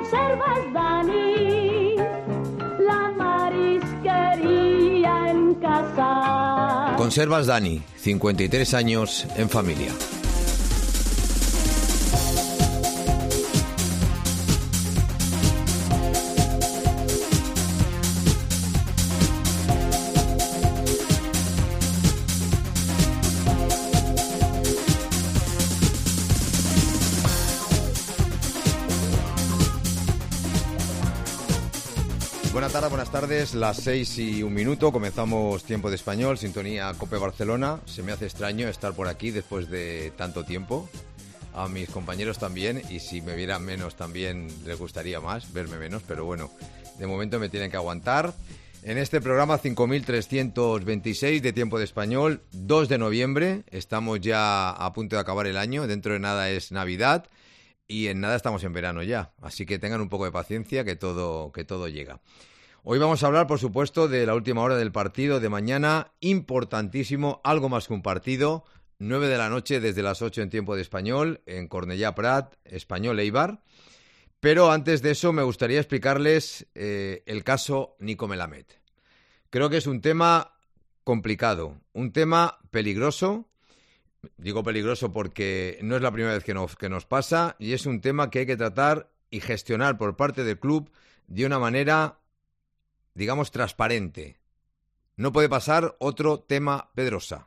Conservas Dani, la marisquería en casa. Conservas Dani, 53 años en familia. Buenas tardes, las 6:01, comenzamos Tiempo de Español, sintonía COPE Barcelona. Se me hace extraño estar por aquí después de tanto tiempo, a mis compañeros también, y si me vieran menos también les gustaría más, verme menos, pero bueno, de momento me tienen que aguantar. En este programa 5326 de Tiempo de Español, 2 de noviembre, estamos ya a punto de acabar el año, dentro de nada es Navidad y en nada estamos en verano ya, así que tengan un poco de paciencia que todo llega. Hoy vamos a hablar, por supuesto, de la última hora del partido de mañana, importantísimo, algo más que un partido, 9 de la noche desde las 8 en Tiempo de Español, en Cornellà Prat, Espanyol Eibar. Pero antes de eso me gustaría explicarles el caso Nico Melamed. Creo que es un tema complicado, un tema peligroso. Digo peligroso porque no es la primera vez que nos pasa y es un tema que hay que tratar y gestionar por parte del club de una manera, digamos, transparente. No puede pasar otro tema Pedrosa.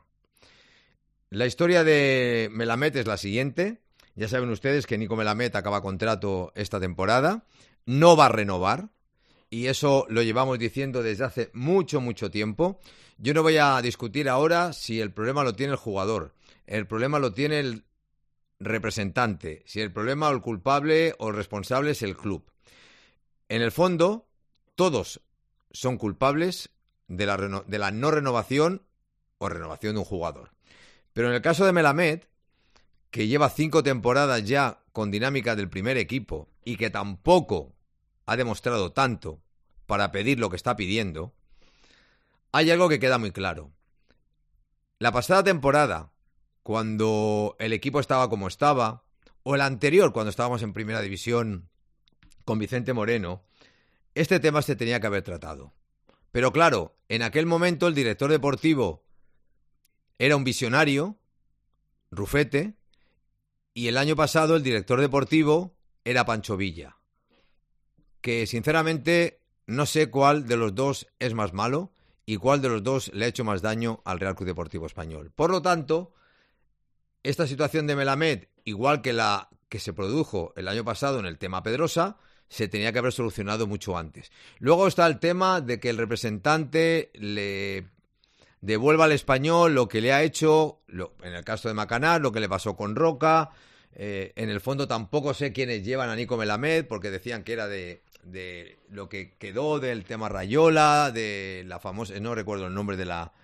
La historia de Melamed es la siguiente. Ya saben ustedes que Nico Melamed acaba contrato esta temporada. No va a renovar. Y eso lo llevamos diciendo desde hace mucho tiempo. Yo no voy a discutir ahora si el problema lo tiene el jugador. El problema lo tiene el representante. Si el problema o el culpable o el responsable es el club. En el fondo, todos son culpables de la no renovación o renovación de un jugador. Pero en el caso de Melamed, que lleva 5 temporadas ya con dinámica del primer equipo y que tampoco ha demostrado tanto para pedir lo que está pidiendo, hay algo que queda muy claro. La pasada temporada, cuando el equipo estaba como estaba, o el anterior, cuando estábamos en Primera División con Vicente Moreno, este tema se tenía que haber tratado. Pero claro, en aquel momento el director deportivo era un visionario, Rufete, y el año pasado el director deportivo era Pancho Villa, que sinceramente no sé cuál de los dos es más malo y cuál de los dos le ha hecho más daño al Real Club Deportivo Español. Por lo tanto, esta situación de Melamed, igual que la que se produjo el año pasado en el tema Pedrosa, se tenía que haber solucionado mucho antes. Luego está el tema de que el representante le devuelva al Español lo que le ha hecho, en el caso de Macanar, lo que le pasó con Roca. En el fondo tampoco sé quiénes llevan a Nico Melamed, porque decían que era de lo que quedó del tema Rayola, de la famosa, no recuerdo el nombre de la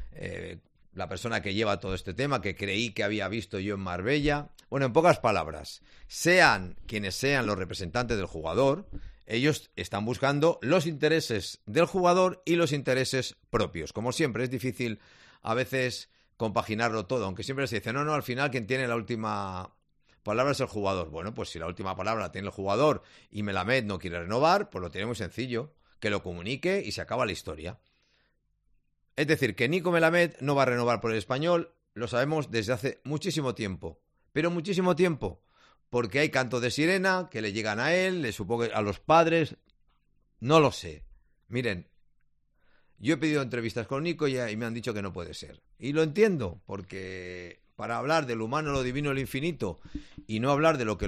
persona que lleva todo este tema, que creí que había visto yo en Marbella. Bueno, en pocas palabras, sean quienes sean los representantes del jugador, ellos están buscando los intereses del jugador y los intereses propios. Como siempre, es difícil a veces compaginarlo todo, aunque siempre se dice, no, al final quien tiene la última palabra es el jugador. Bueno, pues si la última palabra la tiene el jugador y Melamed no quiere renovar, pues lo tiene muy sencillo, que lo comunique y se acaba la historia. Es decir, que Nico Melamed no va a renovar por el Español, lo sabemos desde hace muchísimo tiempo, pero muchísimo tiempo, porque hay cantos de sirena que le llegan a él, le supongo que a los padres, no lo sé. Miren, yo he pedido entrevistas con Nico y me han dicho que no puede ser. Y lo entiendo, porque para hablar del humano, lo divino, lo infinito, y no hablar de lo que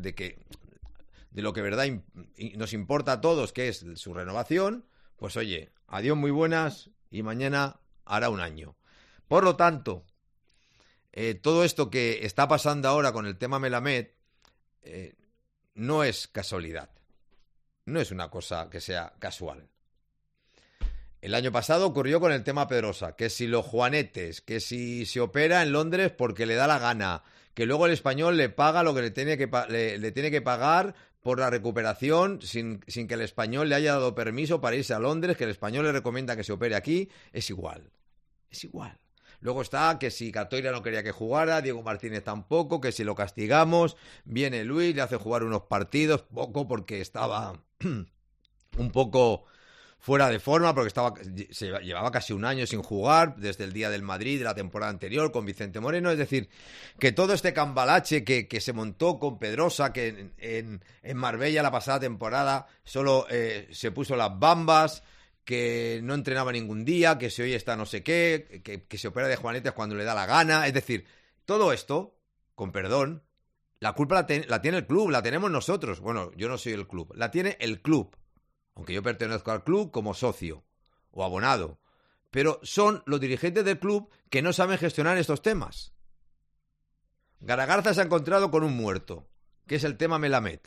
verdad nos importa a todos, que es su renovación, pues oye, adiós muy buenas y mañana hará un año. Por lo tanto, todo esto que está pasando ahora con el tema Melamed no es casualidad, no es una cosa que sea casual. El año pasado ocurrió con el tema Pedrosa, que si los juanetes, que si se opera en Londres porque le da la gana, que luego el Español le paga lo que le tiene que pagar por la recuperación sin que el Español le haya dado permiso para irse a Londres, que el Español le recomienda que se opere aquí, es igual. Luego está que si Catoira no quería que jugara, Diego Martínez tampoco, que si lo castigamos, viene Luis, le hace jugar unos partidos, poco porque estaba un poco fuera de forma, porque llevaba casi un año sin jugar, desde el día del Madrid de la temporada anterior con Vicente Moreno. Es decir, que todo este cambalache que se montó con Pedrosa, que en Marbella la pasada temporada solo se puso las bambas, que no entrenaba ningún día, que si hoy está no sé qué, que se opera de juanetes cuando le da la gana. Es decir, todo esto, con perdón, la culpa la tiene el club, la tenemos nosotros. Bueno, yo no soy el club, la tiene el club. Aunque yo pertenezco al club como socio o abonado. Pero son los dirigentes del club que no saben gestionar estos temas. Garagarza se ha encontrado con un muerto, que es el tema Melamed.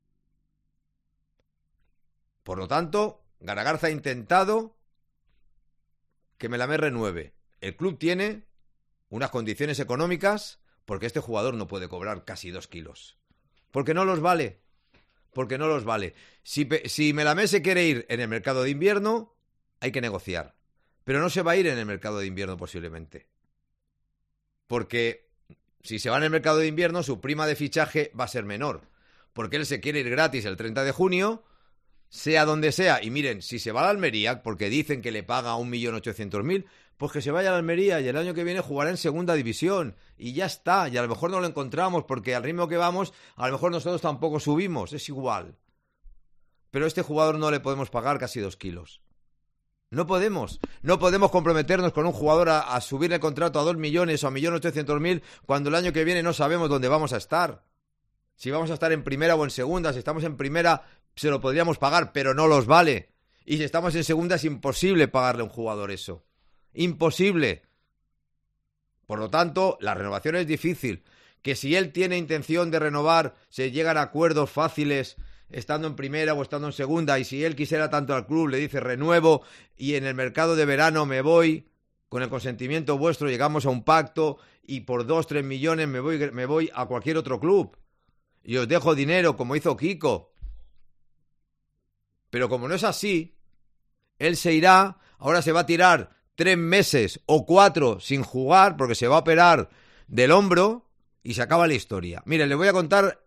Por lo tanto, Garagarza ha intentado que Melamed renueve. El club tiene unas condiciones económicas porque este jugador no puede cobrar casi 2 kilos. Porque no los vale. Porque no los vale. Si Melamed se quiere ir en el mercado de invierno, hay que negociar. Pero no se va a ir en el mercado de invierno posiblemente. Porque si se va en el mercado de invierno, su prima de fichaje va a ser menor. Porque él se quiere ir gratis el 30 de junio, sea donde sea. Y miren, si se va a la Almería, porque dicen que le paga 1.800.000, pues que se vaya a la Almería y el año que viene jugará en segunda división. Y ya está. Y a lo mejor no lo encontramos porque al ritmo que vamos, a lo mejor nosotros tampoco subimos. Es igual. Pero a este jugador no le podemos pagar casi 2 kilos. No podemos. No podemos comprometernos con un jugador a subir el contrato a 2 millones o a 1.800.000 cuando el año que viene no sabemos dónde vamos a estar. Si vamos a estar en primera o en segunda. Si estamos en primera, se lo podríamos pagar, pero no los vale. Y si estamos en segunda, es imposible pagarle a un jugador eso. Imposible. Por lo tanto, la renovación es difícil. Que si él tiene intención de renovar, se llegan a acuerdos fáciles estando en primera o estando en segunda, y si él quisiera tanto al club, le dice renuevo y en el mercado de verano me voy, con el consentimiento vuestro llegamos a un pacto y por 2-3 millones me voy a cualquier otro club y os dejo dinero como hizo Kiko. Pero como no es así, él se irá, ahora se va a tirar 3 meses o 4 sin jugar porque se va a operar del hombro y se acaba la historia. Miren, les voy a contar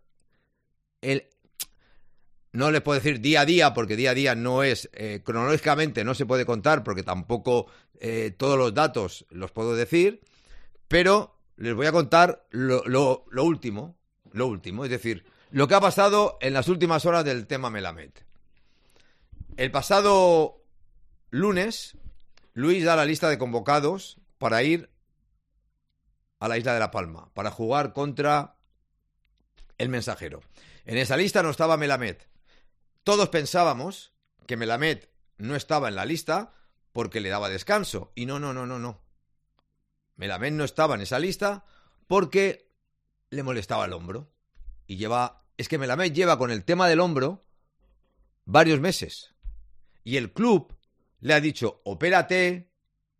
no les puedo decir día a día porque día a día no es, cronológicamente no se puede contar porque tampoco todos los datos los puedo decir, pero les voy a contar lo último, es decir, lo que ha pasado en las últimas horas del tema Melamed. El pasado lunes, Luis da la lista de convocados para ir a la isla de La Palma, para jugar contra el Mensajero. En esa lista no estaba Melamed. Todos pensábamos que Melamed no estaba en la lista porque le daba descanso. Y no. Melamed no estaba en esa lista porque le molestaba el hombro. Es que Melamed lleva con el tema del hombro varios meses. Y el club le ha dicho, opérate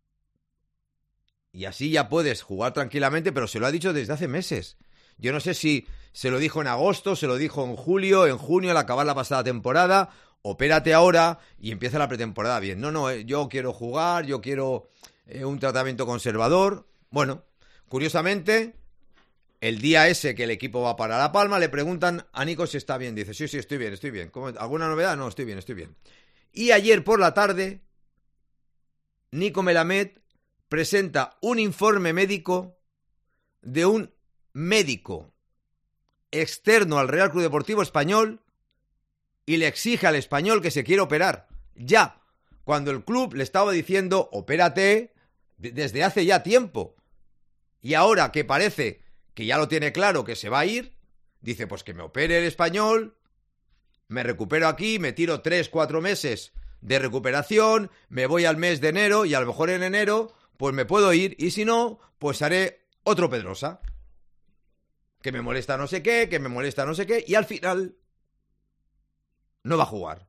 y así ya puedes jugar tranquilamente, pero se lo ha dicho desde hace meses. Yo no sé si se lo dijo en agosto, se lo dijo en julio, en junio, al acabar la pasada temporada. Opérate ahora y empieza la pretemporada bien. No, yo quiero jugar, yo quiero un tratamiento conservador. Bueno, curiosamente, el día ese que el equipo va para La Palma, le preguntan a Nico si está bien. Dice, sí, estoy bien. ¿Alguna novedad? No, estoy bien. Y ayer por la tarde, Nico Melamed presenta un informe médico de un médico externo al Real Club Deportivo Español y le exige al Español que se quiere operar ya, cuando el club le estaba diciendo opérate desde hace ya tiempo. Y ahora que parece que ya lo tiene claro que se va a ir, dice pues que me opere el Español, me recupero aquí, me tiro 3-4 meses de recuperación, me voy al mes de enero y a lo mejor en enero pues me puedo ir y si no, pues haré otro Pedrosa. Que me molesta no sé qué, y al final no va a jugar.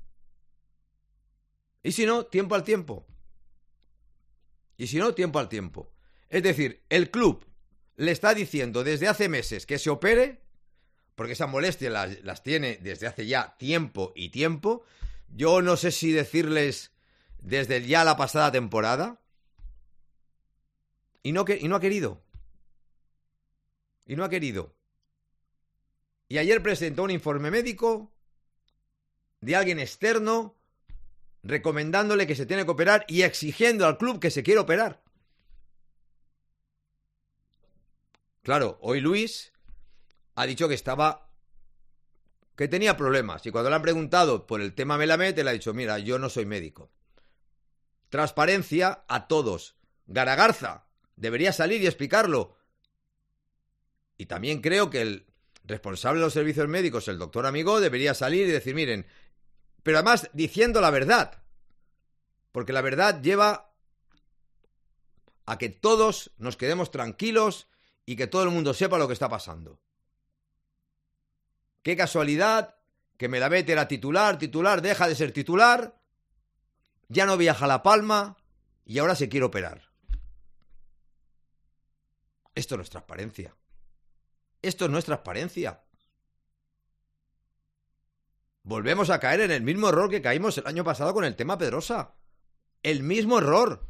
Y si no, tiempo al tiempo. Es decir, el club le está diciendo desde hace meses que se opere, porque esas molestias las tiene desde hace ya tiempo. Yo no sé si decirles desde ya la pasada temporada. Y no ha querido. Y no ha querido. Y ayer presentó un informe médico de alguien externo recomendándole que se tiene que operar y exigiendo al club que se quiera operar. Claro, hoy Luis ha dicho que tenía problemas. Y cuando le han preguntado por el tema Melamed, él ha dicho, mira, yo no soy médico. Transparencia a todos. Garagarza debería salir y explicarlo. Y también creo que el responsable de los servicios médicos, el doctor Amigó, debería salir y decir, miren, pero además diciendo la verdad. Porque la verdad lleva a que todos nos quedemos tranquilos y que todo el mundo sepa lo que está pasando. Qué casualidad que Melamed era titular, deja de ser titular, ya no viaja a La Palma y ahora se quiere operar. Esto no es transparencia. Esto no es transparencia. Volvemos a caer en el mismo error que caímos el año pasado con el tema Pedrosa. El mismo error.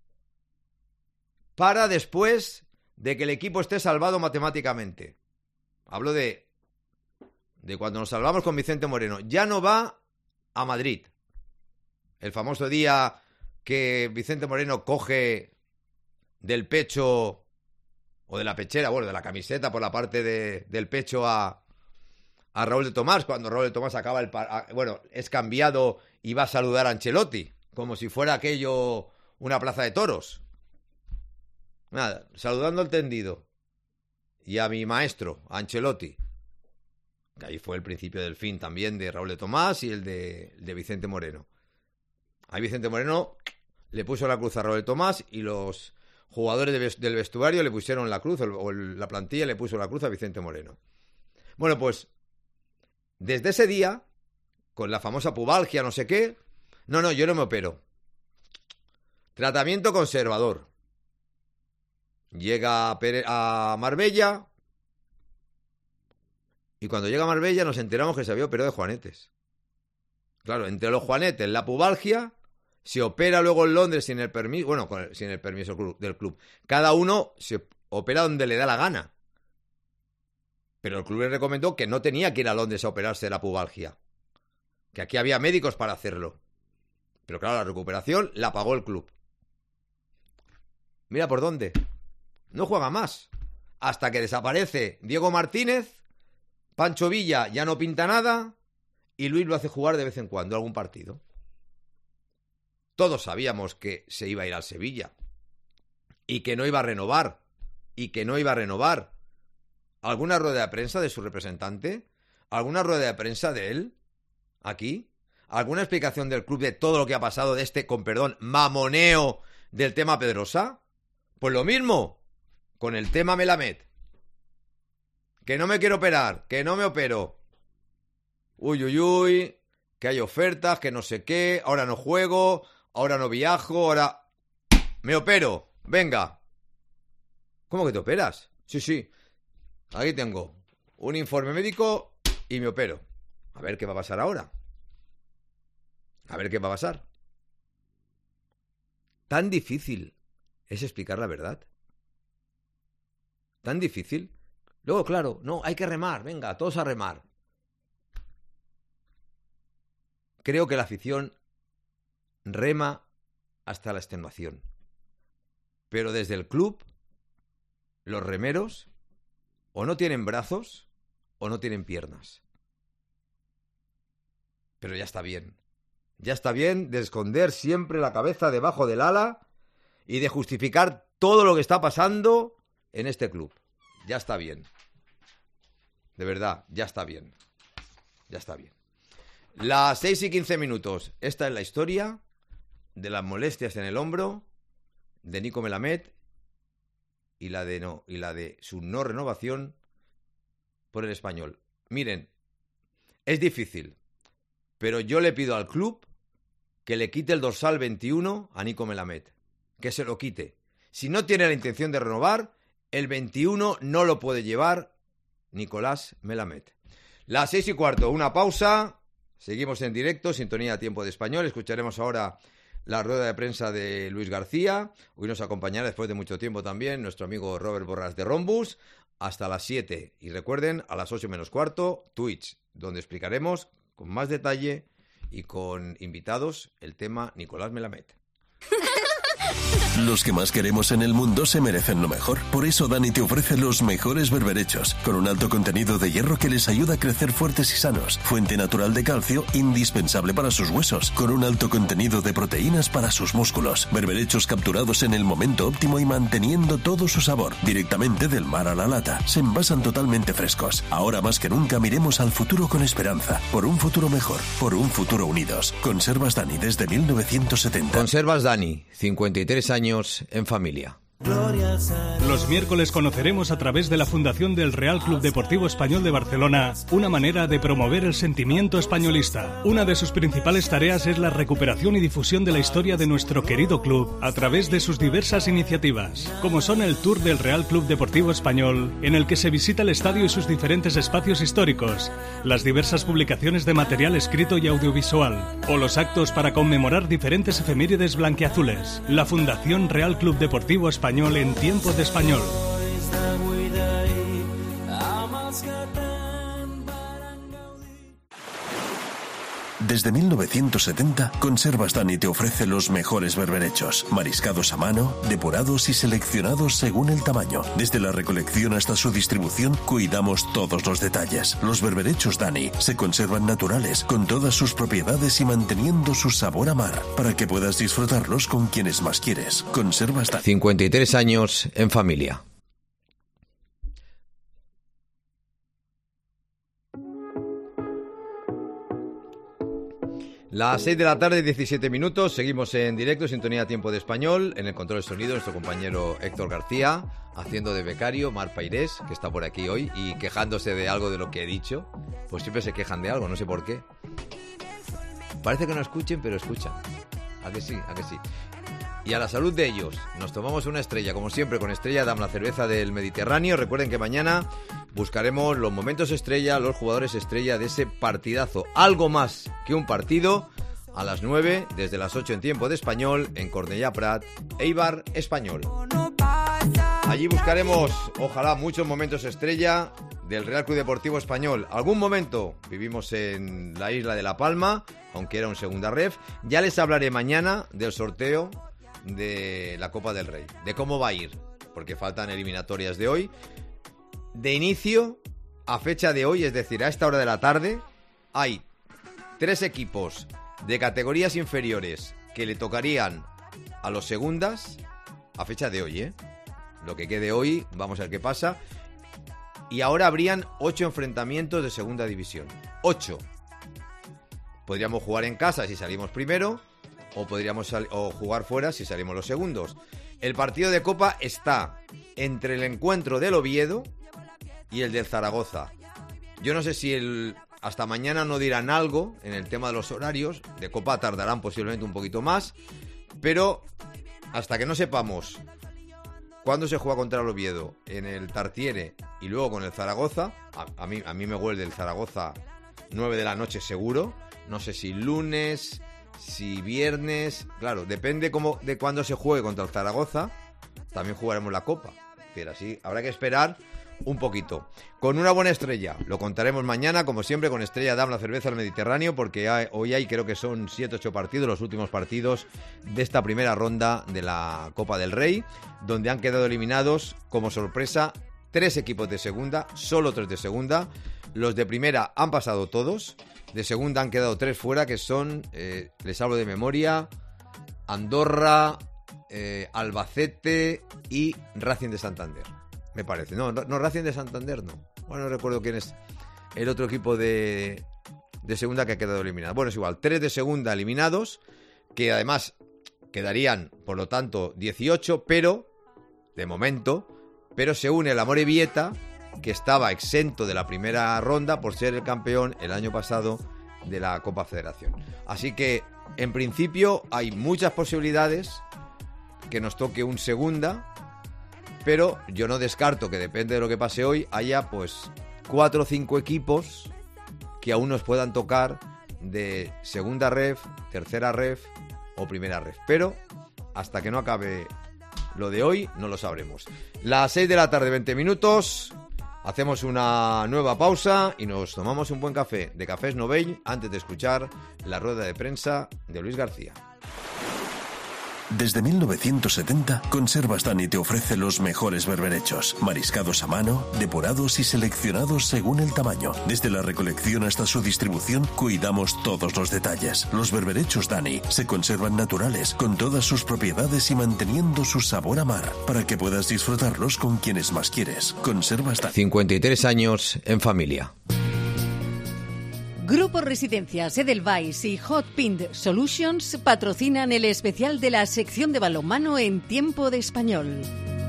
Para después de que el equipo esté salvado matemáticamente. Hablo de cuando nos salvamos con Vicente Moreno. Ya no va a Madrid. El famoso día que Vicente Moreno coge del pecho o de la pechera, bueno, de la camiseta por la parte del pecho a Raúl de Tomás, cuando Raúl de Tomás acaba es cambiado y va a saludar a Ancelotti, como si fuera aquello una plaza de toros. Nada, saludando al tendido y a mi maestro, a Ancelotti, que ahí fue el principio del fin también de Raúl de Tomás y el de Vicente Moreno. Ahí Vicente Moreno le puso la cruz a Raúl de Tomás y los jugadores del vestuario le pusieron la cruz, o la plantilla le puso la cruz a Vicente Moreno. Bueno, pues desde ese día, con la famosa pubalgia, no sé qué, no, yo no me opero. Tratamiento conservador. Llega a Marbella y cuando llega a Marbella nos enteramos que se había operado de juanetes. Claro, entre los juanetes, la pubalgia, se opera luego en Londres sin el permiso, sin el permiso del club. Cada uno se opera donde le da la gana. Pero el club le recomendó que no tenía que ir a Londres a operarse de la pubalgia. Que aquí había médicos para hacerlo. Pero claro, la recuperación la pagó el club. Mira por dónde. No juega más. Hasta que desaparece Diego Martínez, Pancho Villa ya no pinta nada y Luis lo hace jugar de vez en cuando algún partido. Todos sabíamos que se iba a ir al Sevilla y que no iba a renovar. ¿Alguna rueda de prensa de su representante? ¿Alguna rueda de prensa de él? ¿Aquí? ¿Alguna explicación del club de todo lo que ha pasado de este, con perdón, mamoneo del tema Pedrosa? Pues lo mismo con el tema Melamed. Que no me quiero operar, que no me opero. Uy, que hay ofertas, que no sé qué, ahora no juego, ahora no viajo, ahora me opero, venga. ¿Cómo que te operas? Sí. Aquí tengo un informe médico y me opero. A ver qué va a pasar ahora. A ver qué va a pasar. Tan difícil es explicar la verdad. Tan difícil. Luego, claro, no, hay que remar, venga, todos a remar. Creo que la afición rema hasta la extenuación. Pero desde el club, los remeros o no tienen brazos o no tienen piernas. Pero ya está bien. Ya está bien de esconder siempre la cabeza debajo del ala y de justificar todo lo que está pasando en este club. Ya está bien. De verdad, ya está bien. Ya está bien. Las 6:15. Esta es la historia de las molestias en el hombro de Nico Melamed y la de su no renovación por el Español. Miren, es difícil, pero yo le pido al club que le quite el dorsal 21 a Nico Melamed. Que se lo quite. Si no tiene la intención de renovar, el 21 no lo puede llevar Nicolás Melamed. Las 6:15, una pausa. Seguimos en directo, sintonía Tiempo de Español. Escucharemos ahora la rueda de prensa de Luis García. Hoy nos acompañará después de mucho tiempo también nuestro amigo Robert Borràs de Rhombus hasta las 7. Y recuerden, a las 8 menos cuarto, Twitch, donde explicaremos con más detalle y con invitados el tema Nicolás Melamed. Los que más queremos en el mundo se merecen lo mejor. Por eso Dani te ofrece los mejores berberechos, con un alto contenido de hierro que les ayuda a crecer fuertes y sanos. Fuente natural de calcio, indispensable para sus huesos, con un alto contenido de proteínas para sus músculos. Berberechos capturados en el momento óptimo y manteniendo todo su sabor. Directamente del mar a la lata. Se envasan totalmente frescos. Ahora más que nunca miremos al futuro con esperanza. Por un futuro mejor. Por un futuro unidos. Conservas Dani desde 1970. Conservas Dani, 53 años en familia. Los miércoles conoceremos a través de la Fundación del Real Club Deportivo Español de Barcelona una manera de promover el sentimiento españolista. Una de sus principales tareas es la recuperación y difusión de la historia de nuestro querido club a través de sus diversas iniciativas, como son el Tour del Real Club Deportivo Español, en el que se visita el estadio y sus diferentes espacios históricos, las diversas publicaciones de material escrito y audiovisual, o los actos para conmemorar diferentes efemérides blanquiazules. La Fundación Real Club Deportivo Español en tiempos de español. Desde 1970, Conservas Dani te ofrece los mejores berberechos, mariscados a mano, depurados y seleccionados según el tamaño. Desde la recolección hasta su distribución, cuidamos todos los detalles. Los berberechos Dani se conservan naturales, con todas sus propiedades y manteniendo su sabor a mar, para que puedas disfrutarlos con quienes más quieres. Conservas Dani. 53 años en familia. Las 6 de la tarde, 17 minutos, seguimos en directo, sintonía Tiempo de Español, en el control de sonido nuestro compañero Héctor García, haciendo de becario, Mar Pairés, que está por aquí hoy, y quejándose de algo de lo que he dicho, pues siempre se quejan de algo, no sé por qué. Parece que no escuchen, pero escuchan. ¿A que sí? ¿A que sí? Y a la salud de ellos, nos tomamos una estrella, como siempre, con Estrella Damm, la cerveza del Mediterráneo. Recuerden que mañana buscaremos los momentos estrella, los jugadores estrella de ese partidazo. Algo más que un partido, a las 9, desde las 8 en Tiempo de Español, en Cornellà Prat, Eibar Español. Allí buscaremos, ojalá, muchos momentos estrella del Real Club Deportivo Español. Algún momento vivimos en la isla de La Palma, aunque era un segunda ref. Ya les hablaré mañana del sorteo de la Copa del Rey, de cómo va a ir, porque faltan eliminatorias de hoy. De inicio, a fecha de hoy, es decir, a esta hora de la tarde, hay 3 equipos de categorías inferiores que le tocarían a los segundas, a fecha de hoy, lo que quede hoy, vamos a ver qué pasa. Y ahora habrían 8 enfrentamientos de segunda división. 8. Podríamos jugar en casa si salimos primero, o podríamos jugar fuera si salimos los segundos. El partido de Copa está entre el encuentro del Oviedo y el del Zaragoza. Yo no sé si hasta mañana no dirán algo en el tema de los horarios. De Copa tardarán posiblemente un poquito más, pero hasta que no sepamos cuándo se juega contra el Oviedo en el Tartiere y luego con el Zaragoza, a mí me huele del Zaragoza 9 de la noche seguro. No sé si lunes, si viernes, claro, depende de cuándo se juegue contra el Zaragoza, también jugaremos la Copa, pero así habrá que esperar un poquito. Con una buena estrella, lo contaremos mañana, como siempre, con Estrella Damm, la cerveza del Mediterráneo, porque hoy hay, creo que son 7-8 partidos, los últimos partidos de esta primera ronda de la Copa del Rey, donde han quedado eliminados, como sorpresa, 3 equipos de segunda, solo 3 de segunda. Los de primera han pasado todos. De segunda han quedado 3 fuera, que son, les hablo de memoria, Andorra, Albacete y Racing de Santander, me parece. No, Racing de Santander no. Bueno, no recuerdo quién es el otro equipo de segunda que ha quedado eliminado. Bueno, es igual, 3 de segunda eliminados, que además quedarían, por lo tanto, 18, pero, de momento, se une el Amorebieta, que estaba exento de la primera ronda por ser el campeón el año pasado de la Copa Federación. Así que, en principio, hay muchas posibilidades que nos toque un segunda, pero yo no descarto que, depende de lo que pase hoy, haya pues 4 o 5 equipos que aún nos puedan tocar de segunda ref, tercera ref o primera ref. Pero hasta que no acabe lo de hoy, no lo sabremos. Las 6 de la tarde, 20 minutos. Hacemos una nueva pausa y nos tomamos un buen café de Cafés Novell antes de escuchar la rueda de prensa de Luis García. Desde 1970, Conservas Dani te ofrece los mejores berberechos, mariscados a mano, depurados y seleccionados según el tamaño. Desde la recolección hasta su distribución, cuidamos todos los detalles. Los berberechos Dani se conservan naturales, con todas sus propiedades y manteniendo su sabor a mar, para que puedas disfrutarlos con quienes más quieres. Conservas Dani. 53 años en familia. Grupo Residencias Edelweiss y Hot Pint Solutions patrocinan el especial de la sección de balonmano en Tiempo de Español.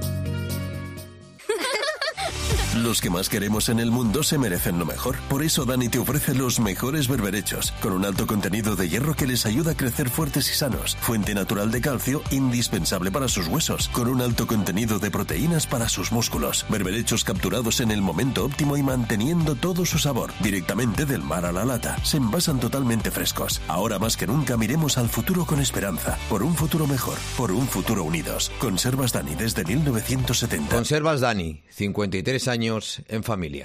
Los que más queremos en el mundo se merecen lo mejor. Por eso Dani te ofrece los mejores berberechos, con un alto contenido de hierro que les ayuda a crecer fuertes y sanos. Fuente natural de calcio, indispensable para sus huesos, con un alto contenido de proteínas para sus músculos. Berberechos capturados en el momento óptimo y manteniendo todo su sabor, directamente del mar a la lata. Se envasan totalmente frescos. Ahora más que nunca miremos al futuro con esperanza. Por un futuro mejor, por un futuro unidos. Conservas Dani desde 1970. Conservas Dani, 53 años en familia.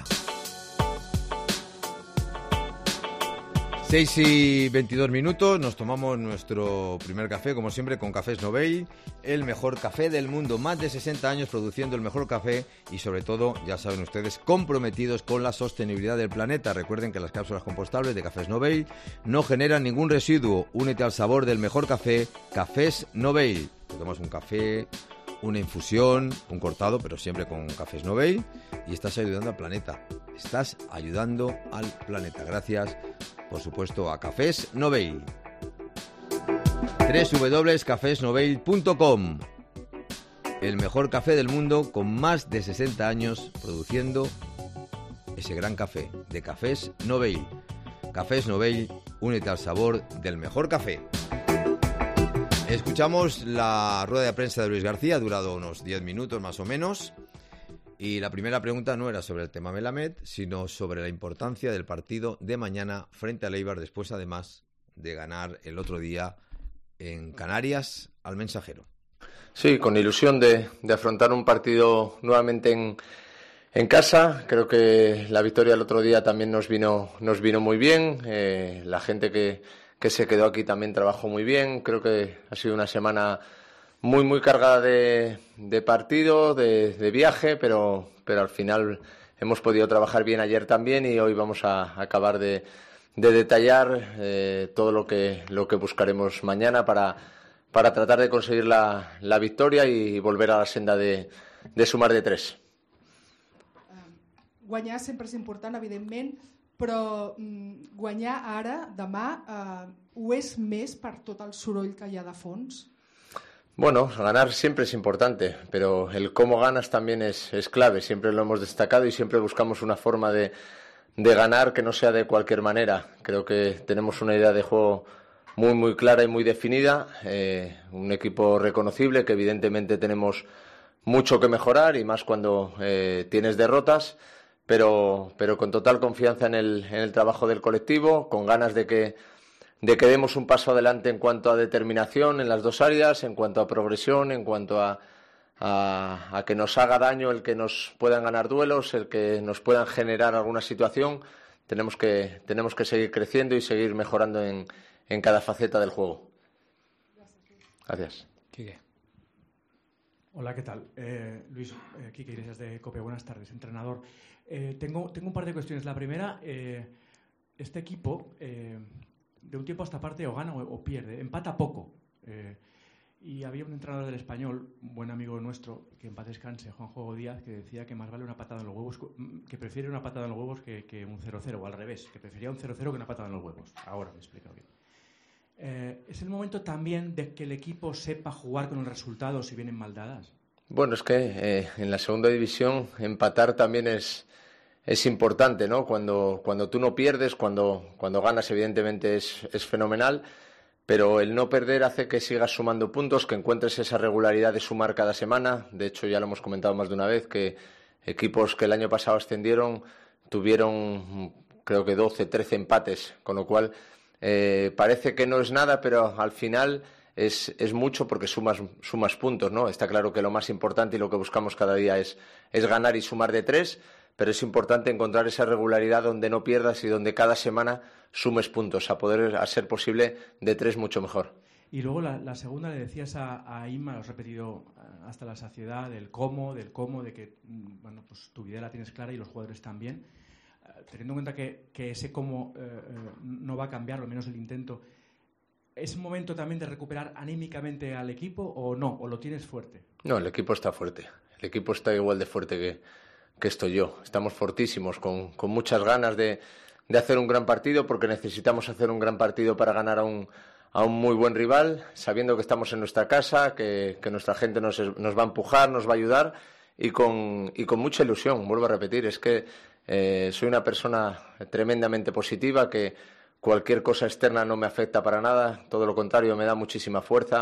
6 y 22 minutos, nos tomamos nuestro primer café, como siempre, con Cafés Novell, el mejor café del mundo. Más de 60 años produciendo el mejor café y, sobre todo, ya saben ustedes, comprometidos con la sostenibilidad del planeta. Recuerden que las cápsulas compostables de Cafés Novell no generan ningún residuo. Únete al sabor del mejor café, Cafés Novell. Te tomas un café, una infusión, un cortado, pero siempre con Cafés Novell, y estás ayudando al planeta. Estás ayudando al planeta. Gracias, por supuesto, a Cafés Novell. www.cafesnovell.com. El mejor café del mundo, con más de 60 años produciendo ese gran café de Cafés Novell. Cafés Novell, únete al sabor del mejor café. Escuchamos la rueda de prensa de Luis García, ha durado unos 10 minutos más o menos, y la primera pregunta no era sobre el tema Melamed, sino sobre la importancia del partido de mañana frente al Eibar, después además de ganar el otro día en Canarias al Mensajero. Sí, con ilusión de afrontar un partido nuevamente en casa. Creo que la victoria el otro día también nos vino muy bien. La gente que se quedó aquí también trabajó muy bien. Creo que ha sido una semana muy cargada de partido, de viaje, pero al final hemos podido trabajar bien ayer también, y hoy vamos a acabar de detallar todo lo que buscaremos mañana para tratar de conseguir la victoria y volver a la senda de sumar de 3. Guanyar sempre és important, evidentment, però guanyar ara, demà, ho és més per tot el soroll que hi ha de fons? Bueno, ganar siempre es importante, pero el cómo ganas también es clave. Siempre lo hemos destacado y siempre buscamos una forma de ganar que no sea de cualquier manera. Creo que tenemos una idea de juego muy clara y muy definida, un equipo reconocible, que evidentemente tenemos mucho que mejorar, y más cuando tienes derrotas, pero con total confianza en el trabajo del colectivo, con ganas de que demos un paso adelante en cuanto a determinación en las dos áreas, en cuanto a progresión, en cuanto a que nos haga daño el que nos puedan ganar duelos, el que nos puedan generar alguna situación. Tenemos que seguir creciendo y seguir mejorando en cada faceta del juego. Gracias. Quique. Hola, ¿qué tal? Luis, Quique Iglesias de COPE. Buenas tardes, entrenador. Tengo un par de cuestiones. La primera, este equipo de un tiempo a esta parte o gana o pierde, empata poco. Y había un entrenador del Español, un buen amigo nuestro, que en paz descanse, Juanjo Díaz, que decía que más vale una patada en los huevos, que prefiere una patada en los huevos que un 0-0, o al revés, que prefería un 0-0 que una patada en los huevos. Ahora me he explicado bien. ¿Es el momento también de que el equipo sepa jugar con el resultado si vienen mal dadas? Bueno, es que en la segunda división empatar también es importante, ¿no? Cuando tú no pierdes, cuando ganas, evidentemente es fenomenal, pero el no perder hace que sigas sumando puntos, que encuentres esa regularidad de sumar cada semana. De hecho, ya lo hemos comentado más de una vez, que equipos que el año pasado ascendieron tuvieron, creo que 12, 13 empates, con lo cual parece que no es nada, pero al final es mucho porque sumas puntos, ¿no? Está claro que lo más importante y lo que buscamos cada día es ganar y sumar de 3, pero es importante encontrar esa regularidad donde no pierdas y donde cada semana sumes puntos, a ser posible de 3 mucho mejor. Y luego la segunda le decías a Inma, lo has repetido hasta la saciedad, del cómo, de que bueno, pues tu idea la tienes clara y los jugadores también. Teniendo en cuenta que ese cómo no va a cambiar, al menos el intento, ¿es un momento también de recuperar anímicamente al equipo o no? ¿O lo tienes fuerte? No, el equipo está fuerte. El equipo está igual de fuerte que estoy yo. Estamos fortísimos, con muchas ganas de hacer un gran partido, porque necesitamos hacer un gran partido para ganar a un muy buen rival, sabiendo que estamos en nuestra casa, que nuestra gente nos va a empujar, nos va a ayudar y con mucha ilusión. Vuelvo a repetir, es que soy una persona tremendamente positiva, que cualquier cosa externa no me afecta para nada, todo lo contrario, me da muchísima fuerza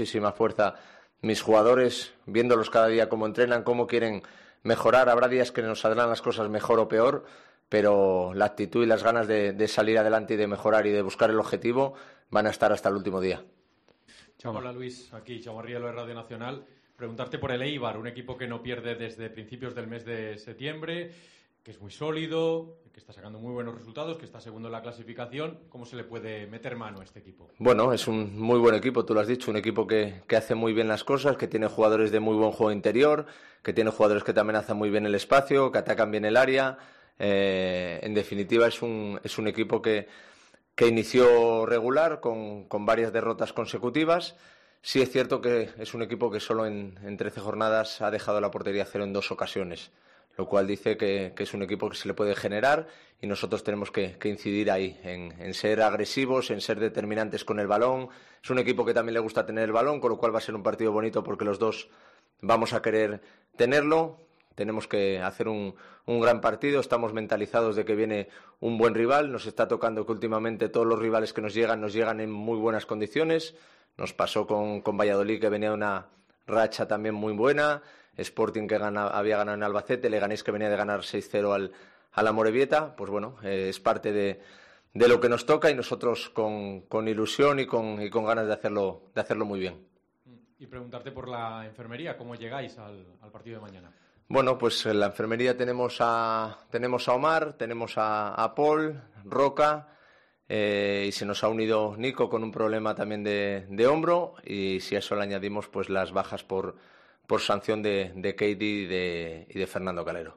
mis jugadores, viéndolos cada día cómo entrenan, cómo quieren mejorar. Habrá días que nos saldrán las cosas mejor o peor, pero la actitud y las ganas de salir adelante y de mejorar y de buscar el objetivo van a estar hasta el último día. Hola Luis, aquí Chavarrielo de Radio Nacional. Preguntarte por el Eibar, un equipo que no pierde desde principios del mes de septiembre, que es muy sólido, que está sacando muy buenos resultados, que está segundo en la clasificación. ¿Cómo se le puede meter mano a este equipo? Bueno, es un muy buen equipo, tú lo has dicho, un equipo que hace muy bien las cosas, que tiene jugadores de muy buen juego interior, que tiene jugadores que también hacen muy bien el espacio, que atacan bien el área. En definitiva, es un equipo que inició regular, con varias derrotas consecutivas. Sí es cierto que es un equipo que solo en 13 jornadas ha dejado la portería cero en 2 ocasiones, lo cual dice que es un equipo que se le puede generar y nosotros tenemos que incidir ahí, en ser agresivos, en ser determinantes con el balón. Es un equipo que también le gusta tener el balón, con lo cual va a ser un partido bonito porque los dos vamos a querer tenerlo. Tenemos que hacer un gran partido, estamos mentalizados de que viene un buen rival. Nos está tocando que últimamente todos los rivales que nos llegan en muy buenas condiciones. Nos pasó con Valladolid, que venía de una racha también muy buena, Sporting, que había ganado en Albacete, Leganés, que venía de ganar 6-0 al Amorebieta. Pues bueno, es parte de lo que nos toca y nosotros con ilusión y con ganas de hacerlo muy bien. Y preguntarte por la enfermería, ¿cómo llegáis al partido de mañana? Bueno, pues en la enfermería tenemos a Omar, tenemos a Paul, Roca, y se nos ha unido Nico con un problema también de hombro, y si a eso le añadimos pues las bajas por sanción de Keidi y de Fernando Calero.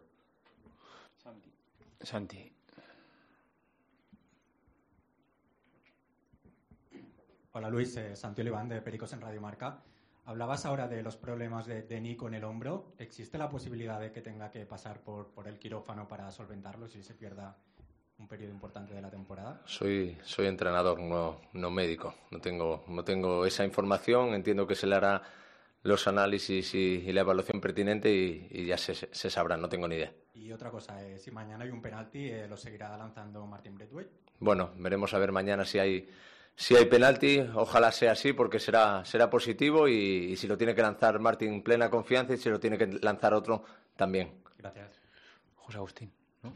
Santi. Hola Luis, Santi Oliván de Pericos en Radio Marca. Hablabas ahora de los problemas de Nico en el hombro. ¿Existe la posibilidad de que tenga que pasar por el quirófano para solventarlo si se pierda un periodo importante de la temporada? Soy entrenador, no médico. No tengo esa información. Entiendo que se le hará los análisis y la evaluación pertinente y ya se sabrá. No tengo ni idea. Y otra cosa, si mañana hay un penalti, ¿lo seguirá lanzando Martin Braithwaite? Bueno, veremos a ver mañana si hay penalti. Ojalá sea así, porque será positivo, y si lo tiene que lanzar Martín, plena confianza, y si lo tiene que lanzar otro, también. Gracias. José Agustín, ¿no?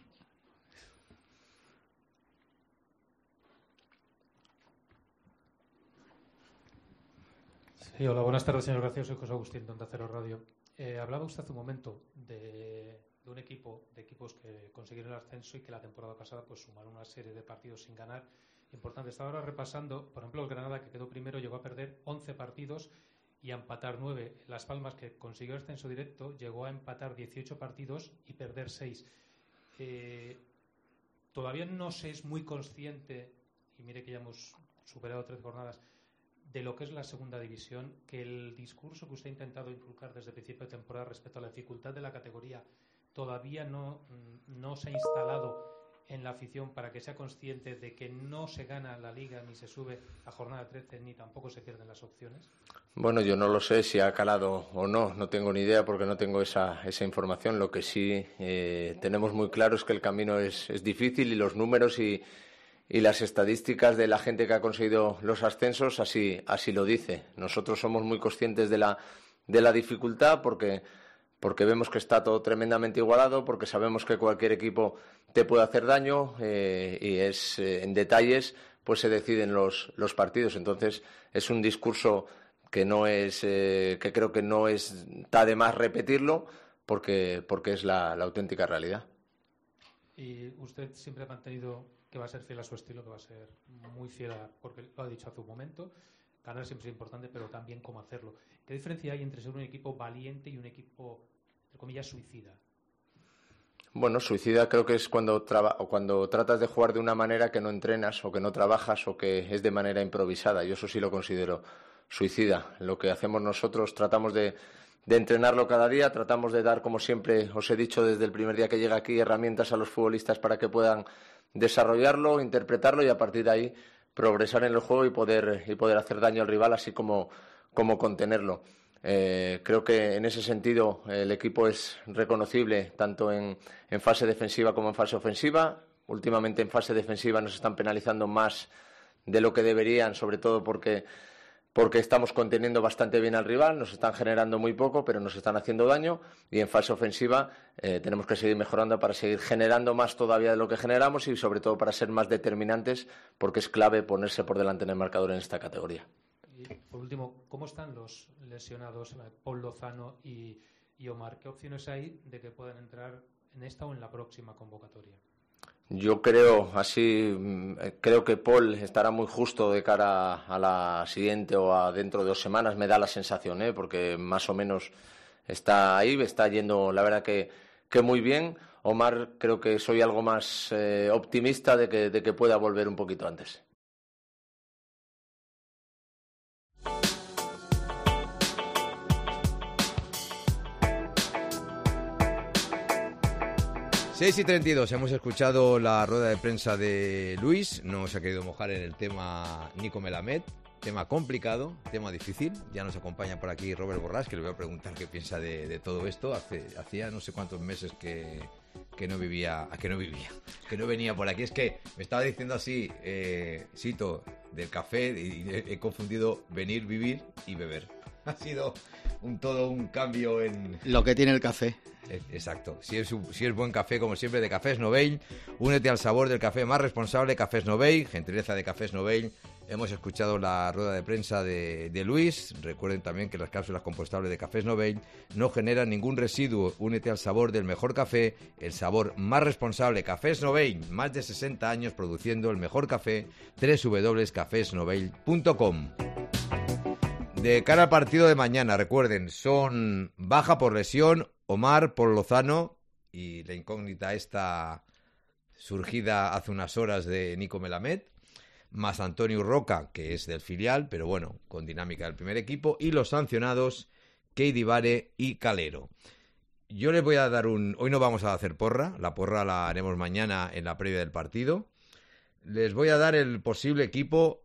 Sí, hola, buenas tardes, señor García. Soy José Agustín, de Onda Cero Radio. Hablaba usted hace un momento de un equipo, de equipos que consiguieron el ascenso y que la temporada pasada pues sumaron una serie de partidos sin ganar importante. Estaba ahora repasando, por ejemplo, el Granada, que quedó primero, llegó a perder 11 partidos y a empatar 9. Las Palmas, que consiguió el ascenso directo, llegó a empatar 18 partidos y perder 6. Todavía no se es muy consciente, y mire que ya hemos superado 13 jornadas, de lo que es la segunda división, que el discurso que usted ha intentado inculcar desde el principio de temporada respecto a la dificultad de la categoría todavía no se ha instalado en la afición para que sea consciente de que no se gana la Liga ni se sube a jornada 13 ni tampoco se pierden las opciones? Bueno, yo no lo sé si ha calado o no tengo ni idea porque no tengo esa información. Lo que sí tenemos muy claro es que el camino es difícil, y los números y las estadísticas de la gente que ha conseguido los ascensos así lo dice. Nosotros somos muy conscientes de la dificultad porque vemos que está todo tremendamente igualado, porque sabemos que cualquier equipo te puede hacer daño, y es en detalles se deciden los partidos. Entonces es un discurso que no es que creo que no está de más repetirlo, porque es la auténtica realidad. Y usted siempre ha mantenido que va a ser fiel a su estilo, que va a ser muy fiel porque lo ha dicho hace un momento. Ganar siempre es importante, pero también cómo hacerlo. ¿Qué diferencia hay entre ser un equipo valiente y un equipo, entre comillas, suicida? Bueno, suicida creo que es cuando tratas de jugar de una manera que no entrenas o que no trabajas o que es de manera improvisada. Yo eso sí lo considero suicida. Lo que hacemos nosotros, tratamos de entrenarlo cada día, tratamos de dar, como siempre os he dicho desde el primer día que llega aquí, herramientas a los futbolistas para que puedan desarrollarlo, interpretarlo y a partir de ahí progresar en el juego y poder hacer daño al rival, así como contenerlo. Creo que en ese sentido el equipo es reconocible tanto en fase defensiva como en fase ofensiva. Últimamente en fase defensiva nos están penalizando más de lo que deberían, sobre todo porque estamos conteniendo bastante bien al rival, nos están generando muy poco, pero nos están haciendo daño, y en fase ofensiva tenemos que seguir mejorando para seguir generando más todavía de lo que generamos y sobre todo para ser más determinantes, porque es clave ponerse por delante en el marcador en esta categoría. Y por último, ¿cómo están los lesionados Paul Lozano y Omar? ¿Qué opciones hay de que puedan entrar en esta o en la próxima convocatoria? Yo creo que Paul estará muy justo de cara a la siguiente o a dentro de 2 semanas, me da la sensación, porque más o menos está ahí, está yendo la verdad que muy bien. Omar creo que soy algo más optimista de que pueda volver un poquito antes. 6:32, hemos escuchado la rueda de prensa de Luis, no se ha querido mojar en el tema Nico Melamed, tema complicado, tema difícil. Ya nos acompaña por aquí Robert Borràs, que le voy a preguntar qué piensa de todo esto. Hacía no sé cuántos meses que no venía por aquí. Es que me estaba diciendo así, Sito, del café, y he confundido venir, vivir y beber. Ha sido todo un cambio en... Lo que tiene el café. Exacto. Si es buen café, como siempre, de Cafés Novell, únete al sabor del café más responsable, Cafés Novell, gentileza de Cafés Novell. Hemos escuchado la rueda de prensa de Luis. Recuerden también que las cápsulas compostables de Cafés Novell no generan ningún residuo. Únete al sabor del mejor café, el sabor más responsable, Cafés Novell. Más de 60 años produciendo el mejor café. www.cafesnovell.com. De cara al partido de mañana, recuerden, son baja por lesión Omar, Paul Lozano y la incógnita esta surgida hace unas horas de Nico Melamed, más Antonio Roca, que es del filial, pero bueno, con dinámica del primer equipo, y los sancionados Keidi Vare y Calero. Yo les voy a dar hoy no vamos a hacer porra, la porra la haremos mañana en la previa del partido. Les voy a dar el posible equipo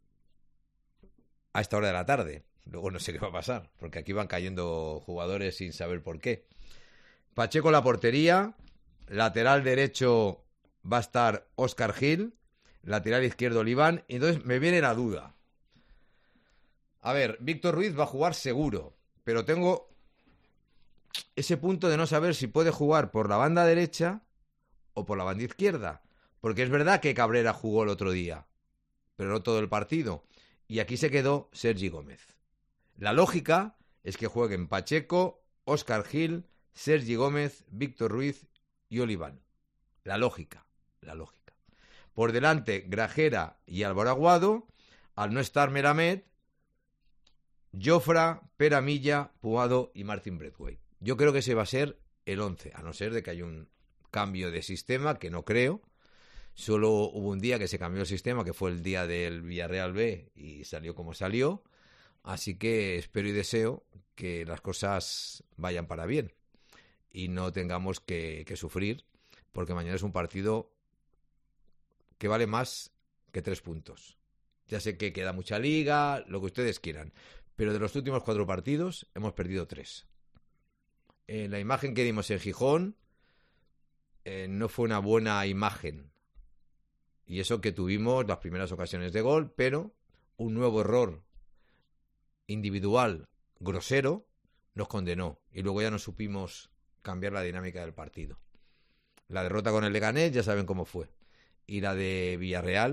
a esta hora de la tarde. Luego no sé qué va a pasar, porque aquí van cayendo jugadores sin saber por qué. Pacheco en la portería, lateral derecho va a estar Óscar Gil, lateral izquierdo Oliván, y entonces me viene la duda. A ver, Víctor Ruiz va a jugar seguro, pero tengo ese punto de no saber si puede jugar por la banda derecha o por la banda izquierda, porque es verdad que Cabrera jugó el otro día, pero no todo el partido, y aquí se quedó Sergi Gómez. La lógica es que jueguen Pacheco, Óscar Gil, Sergi Gómez, Víctor Ruiz y Oliván. La lógica. Por delante, Grajera y Álvaro Aguado. Al no estar Melamed, Jofra, Pere Milla, Puado y Martin Braithwaite. Yo creo que ese va a ser el 11, a no ser de que haya un cambio de sistema, que no creo. Solo hubo un día que se cambió el sistema, que fue el día del Villarreal B, y salió como salió. Así que espero y deseo que las cosas vayan para bien y no tengamos que sufrir, porque mañana es un partido que vale más que 3 puntos. Ya sé que queda mucha liga, lo que ustedes quieran, pero de los últimos 4 partidos hemos perdido 3. La imagen que dimos en Gijón no fue una buena imagen, y eso que tuvimos las primeras ocasiones de gol, pero un nuevo error individual grosero nos condenó y luego ya no supimos cambiar la dinámica del partido. La derrota con el Leganés ya saben cómo fue, y la de Villarreal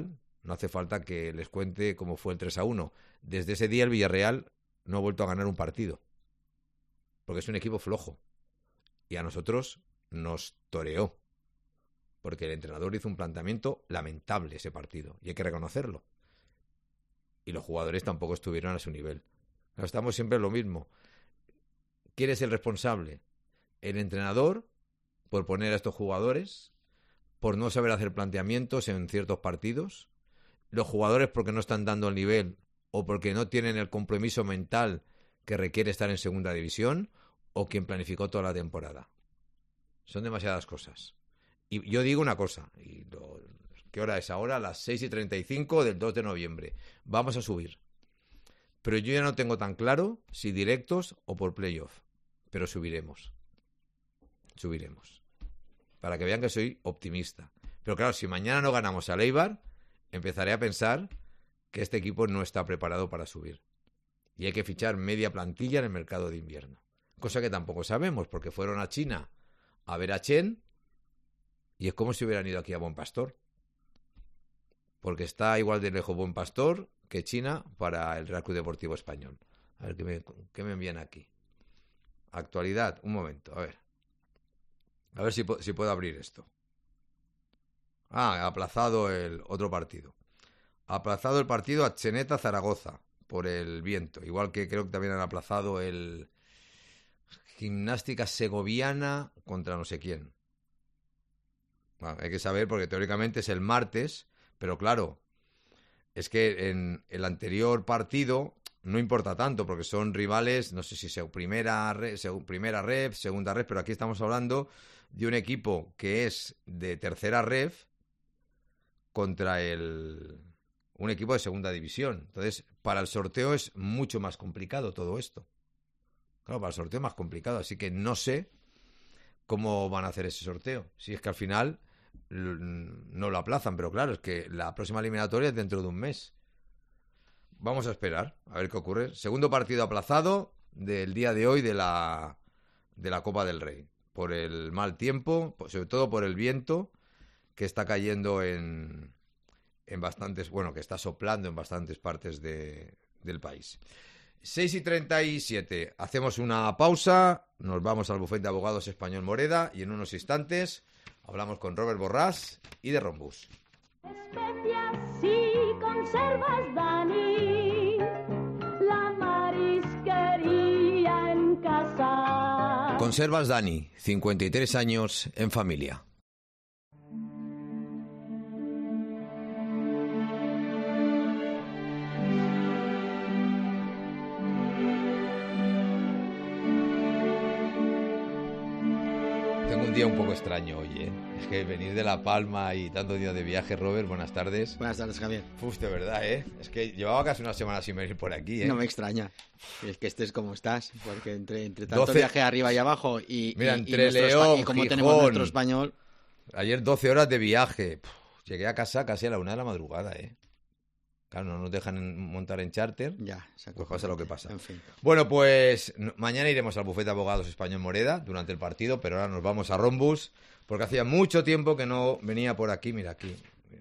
No hace falta que les cuente cómo fue el 3-1. Desde ese día el Villarreal no ha vuelto a ganar un partido. Porque es un equipo flojo. Y a nosotros nos toreó. Porque el entrenador hizo un planteamiento lamentable ese partido. Y hay que reconocerlo. Y los jugadores tampoco estuvieron a su nivel. Estamos siempre en lo mismo. ¿Quién es el responsable? El entrenador, por poner a estos jugadores, por no saber hacer planteamientos en ciertos partidos. Los jugadores porque no están dando el nivel o porque no tienen el compromiso mental que requiere estar en segunda división, o quien planificó toda la temporada. Son demasiadas cosas. Y yo digo una cosa, ¿qué hora es ahora? Las 6:35 del 2 de noviembre. Vamos a subir. Pero yo ya no tengo tan claro si directos o por playoff. Pero subiremos. Subiremos. Para que vean que soy optimista. Pero claro, si mañana no ganamos al Eibar, empezaré a pensar que este equipo no está preparado para subir. Y hay que fichar media plantilla en el mercado de invierno. Cosa que tampoco sabemos, porque fueron a China a ver a Chen y es como si hubieran ido aquí a Buen Pastor. Porque está igual de lejos Buen Pastor que China para el Real Club Deportivo Español. A ver, ¿qué me envían aquí? Actualidad, un momento, a ver si puedo abrir esto. Aplazado el otro partido. Aplazado el partido a Cheneta Zaragoza por el viento. Igual que creo que también han aplazado el Gimnástica Segoviana contra no sé quién. Bueno, hay que saber porque teóricamente es el martes, pero claro, es que en el anterior partido no importa tanto porque son rivales, no sé si sea primera ref, segunda ref, pero aquí estamos hablando de un equipo que es de tercera ref contra un equipo de segunda división. Entonces, para el sorteo es mucho más complicado todo esto. Claro, para el sorteo es más complicado, así que no sé cómo van a hacer ese sorteo. Si es que al final no lo aplazan, pero claro, es que la próxima eliminatoria es dentro de un mes. Vamos a esperar, a ver qué ocurre. Segundo partido aplazado del día de hoy de la Copa del Rey. Por el mal tiempo, sobre todo por el viento que está cayendo en bastantes, que está soplando en bastantes partes del país. 6:37, hacemos una pausa, nos vamos al bufete de abogados Español Moreda y en unos instantes hablamos con Robert Borràs y de Rombus. Especias y conservas, Dani, la marisquería en casa. Conservas Dani, 53 años en familia. Tengo un día un poco extraño hoy, ¿eh? Es que venir de La Palma y tantos días de viaje, Robert, buenas tardes. Buenas tardes, Javier. De verdad, ¿eh? Es que llevaba casi una semana sin venir por aquí, ¿eh? No me extraña. Es que estés como estás, porque entre tanto viaje arriba y abajo y León, y como Gijón, tenemos nuestro español... Ayer 12 horas de viaje. Llegué a casa casi a la 1 de la madrugada, ¿eh? Claro, no nos dejan montar en charter. Ya, pues pasa lo que pasa. En fin. Bueno, pues mañana iremos al bufete de abogados Español Moreda durante el partido, pero ahora nos vamos a Rombus, porque hacía mucho tiempo que no venía por aquí. Mira, aquí.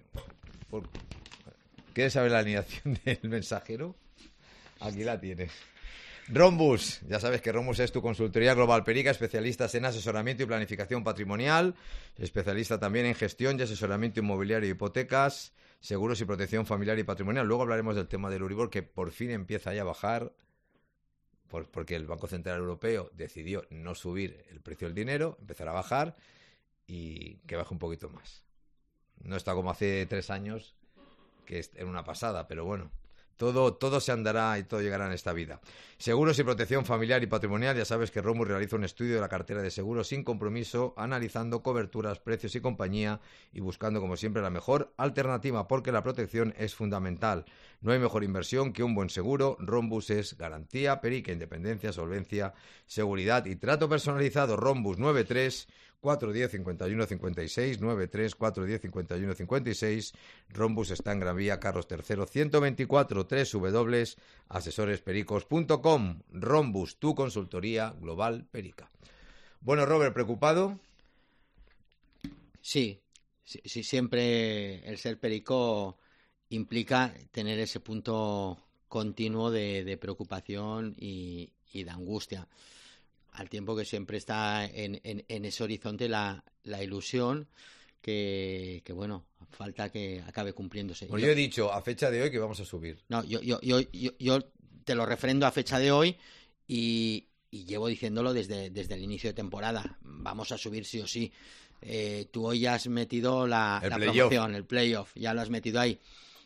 ¿Quieres saber la alineación del mensajero? Aquí la tienes. Rombus, ya sabes que Rombus es tu consultoría global Perica, especialistas en asesoramiento y planificación patrimonial, especialista también en gestión y asesoramiento inmobiliario y hipotecas, seguros y protección familiar y patrimonial. Luego hablaremos del tema del Euribor, que por fin empieza ya a bajar, porque el Banco Central Europeo decidió no subir el precio del dinero, empezar a bajar y que baje un poquito más. No está como hace 3 años, que es en una pasada, pero bueno. Todo se andará y todo llegará en esta vida. Seguros y protección familiar y patrimonial. Ya sabes que Rombus realiza un estudio de la cartera de seguros sin compromiso, analizando coberturas, precios y compañía y buscando, como siempre, la mejor alternativa, porque la protección es fundamental. No hay mejor inversión que un buen seguro. Rombus es garantía, Perica, independencia, solvencia, seguridad y trato personalizado. Rombus 93 410 51 56 93 410 51 56. Rombus está en Gran Vía Carlos III 124, www.asesorespericos.com. Rombus, tu consultoría global Perica. Bueno, Robert, ¿preocupado? Sí, siempre el ser perico implica tener ese punto continuo de preocupación y de angustia, al tiempo que siempre está en ese horizonte la ilusión que bueno, falta que acabe cumpliéndose. Pues yo he dicho a fecha de hoy que vamos a subir. No, yo te lo refrendo a fecha de hoy y llevo diciéndolo desde el inicio de temporada. Vamos a subir sí o sí. Tú hoy ya has metido la promoción, el playoff, ya lo has metido ahí.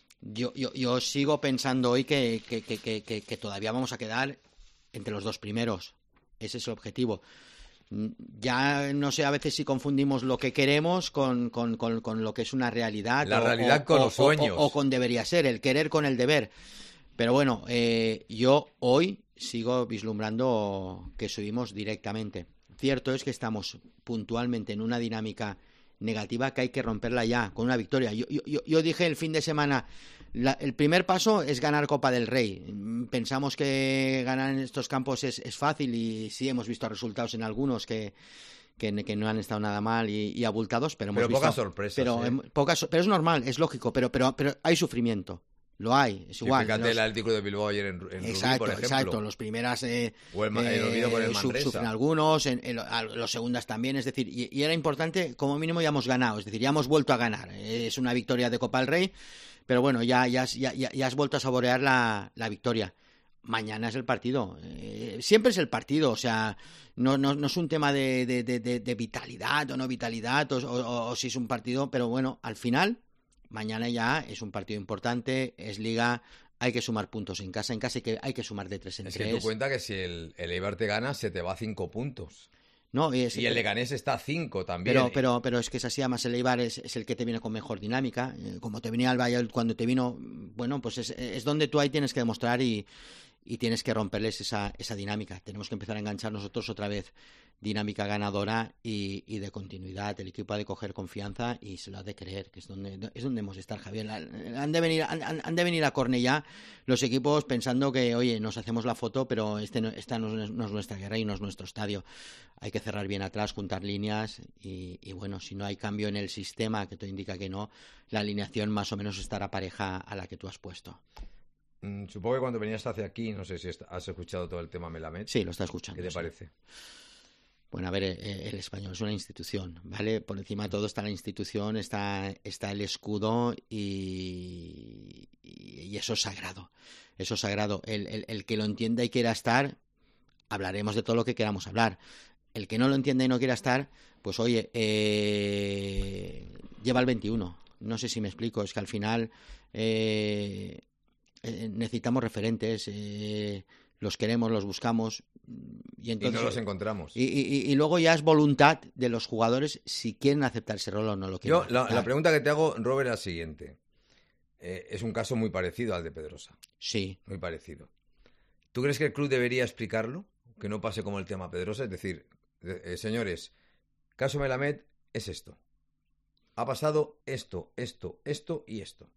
Yo sigo pensando hoy que todavía vamos a quedar entre los 2 primeros. Ese es el objetivo. Ya no sé a veces si confundimos lo que queremos con lo que es una realidad. La realidad con los sueños. O con debería ser, el querer con el deber. Pero bueno, yo hoy sigo vislumbrando que subimos directamente. Cierto es que estamos puntualmente en una dinámica negativa que hay que romperla ya, con una victoria. Yo dije el fin de semana, el primer paso es ganar Copa del Rey. Pensamos que ganar en estos campos es fácil y sí hemos visto resultados en algunos que no han estado nada mal y abultados, pero hemos visto pocas sorpresas. Pero es normal, es lógico, pero hay sufrimiento. Lo hay, es igual. Fíjate el Atlético de Bilbao ayer en Rubí, por ejemplo. Exacto, los primeras o el olvido con el Manresa. Sufren algunos, los segundas también, es decir, y era importante, como mínimo ya hemos ganado, es decir, ya hemos vuelto a ganar. Es una victoria de Copa del Rey, pero bueno, ya has vuelto a saborear la victoria. Mañana es el partido, siempre es el partido, o sea, no es un tema de vitalidad o no vitalidad, o si es un partido, pero bueno, al final... Mañana ya es un partido importante, es Liga, hay que sumar puntos en casa hay que sumar de 3 en 3. Es que tú cuenta que si el Eibar te gana, se te va a 5 puntos. No, y el Leganés está a 5 también. Pero es que es así, además el Eibar es el que te viene con mejor dinámica. Como te venía el Valladolid cuando te vino, bueno, pues es donde tú ahí tienes que demostrar y tienes que romperles esa dinámica. Tenemos que empezar a enganchar nosotros otra vez dinámica ganadora y de continuidad. El equipo ha de coger confianza y se lo ha de creer, que es donde hemos de estar, Javier. Han de venir a Cornellá los equipos pensando que, oye, nos hacemos la foto, pero esta no es nuestra guerra y no es nuestro estadio. Hay que cerrar bien atrás, juntar líneas y bueno, si no hay cambio en el sistema, que te indica que no, la alineación más o menos estará pareja a la que tú has puesto. Supongo que cuando venías hacia aquí, no sé si has escuchado todo el tema Melamed. Sí, lo está escuchando. ¿Qué te parece? Bueno, a ver, el Español es una institución, ¿vale? Por encima de todo está la institución, está el escudo y eso es sagrado. Eso es sagrado. El que lo entienda y quiera estar, hablaremos de todo lo que queramos hablar. El que no lo entienda y no quiera estar, pues oye, lleva el 21. No sé si me explico, es que al final necesitamos referentes, los queremos, los buscamos y entonces no los encontramos. Y luego ya es voluntad de los jugadores si quieren aceptar ese rol o no lo quieren. La pregunta que te hago, Robert, es la siguiente. Es un caso muy parecido al de Pedrosa. Sí. Muy parecido. ¿Tú crees que el club debería explicarlo? Que no pase como el tema Pedrosa, es decir, señores, caso Melamed es esto. Ha pasado esto y esto.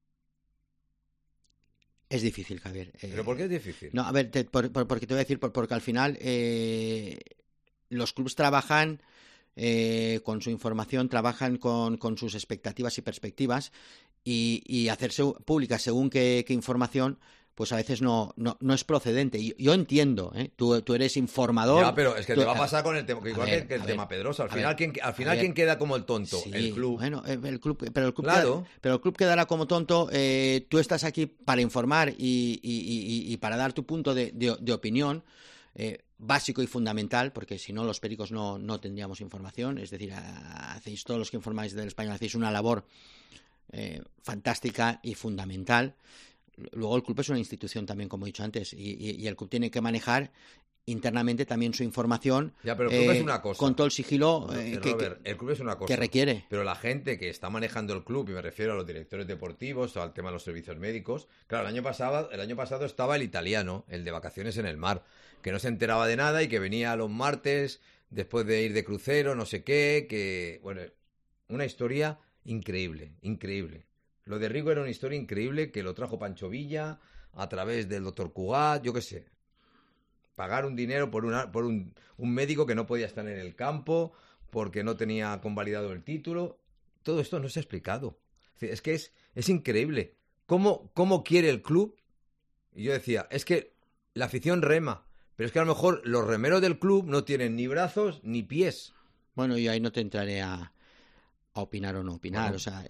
Es difícil, Javier. ¿Pero por qué es difícil? No, a ver, porque te voy a decir, porque al final los clubes trabajan con su información, trabajan con sus expectativas y perspectivas y hacerse pública según qué información, pues a veces no es procedente. Yo entiendo, tú eres informador. Ya, pero es que te va a pasar con el tema, igual que el tema Pedrosa. Al final, ¿quién queda como el tonto? Sí, el club. Bueno, el club, pero el club, claro. Pero el club quedará como tonto. Tú estás aquí para informar y para dar tu punto de opinión. Básico y fundamental, porque si no los pericos no tendríamos información. Es decir, hacéis todos los que informáis del Español, hacéis una labor fantástica y fundamental. Luego el club es una institución también, como he dicho antes, y el club tiene que manejar internamente también su información. Ya, pero el club es una cosa. Con todo el sigilo Robert, el club es una cosa que requiere. Pero la gente que está manejando el club, y me refiero a los directores deportivos, o al tema de los servicios médicos, claro, el año pasado estaba el italiano, el de vacaciones en el mar, que no se enteraba de nada y que venía los martes después de ir de crucero, no sé qué, que bueno, una historia increíble. Lo de Rigo era una historia increíble que lo trajo Pancho Villa a través del doctor Cugat, yo qué sé. Pagar un dinero por un médico que no podía estar en el campo porque no tenía convalidado el título. Todo esto no se ha explicado. Es que es increíble. cómo quiere el club. Y yo decía, es que la afición rema, pero es que a lo mejor los remeros del club no tienen ni brazos ni pies. Bueno, yo ahí no te entraré a opinar o no opinar. Bueno. O sea,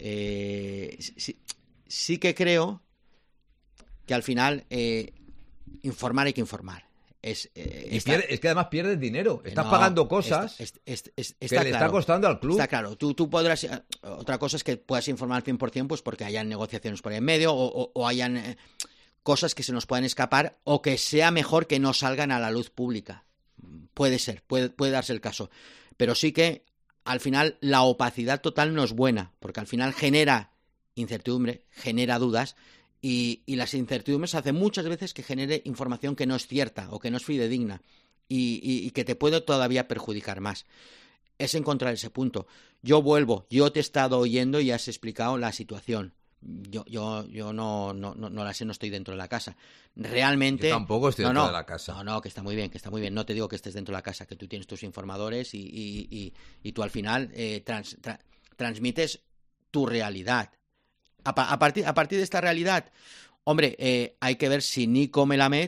sí que creo que al final informar hay que informar. Es que además pierdes dinero. Estás pagando cosas que le está costando al club. Está claro. Tú podrás... otra cosa es que puedas informar al 100%, pues porque hayan negociaciones por ahí en medio o hayan cosas que se nos puedan escapar o que sea mejor que no salgan a la luz pública. Puede ser, puede darse el caso. Pero sí que al final la opacidad total no es buena, porque al final genera incertidumbre, genera dudas. Y las incertidumbres hacen muchas veces que genere información que no es cierta o que no es fidedigna y que te puede todavía perjudicar más. Es encontrar ese punto. Yo te he estado oyendo y has explicado la situación. Yo no la sé, no estoy dentro de la casa. Realmente... Yo tampoco estoy dentro de la casa. No, que está muy bien, No te digo que estés dentro de la casa, que tú tienes tus informadores y tú al final transmites tu realidad. A partir de esta realidad, hombre, hay que ver si Nico Melamed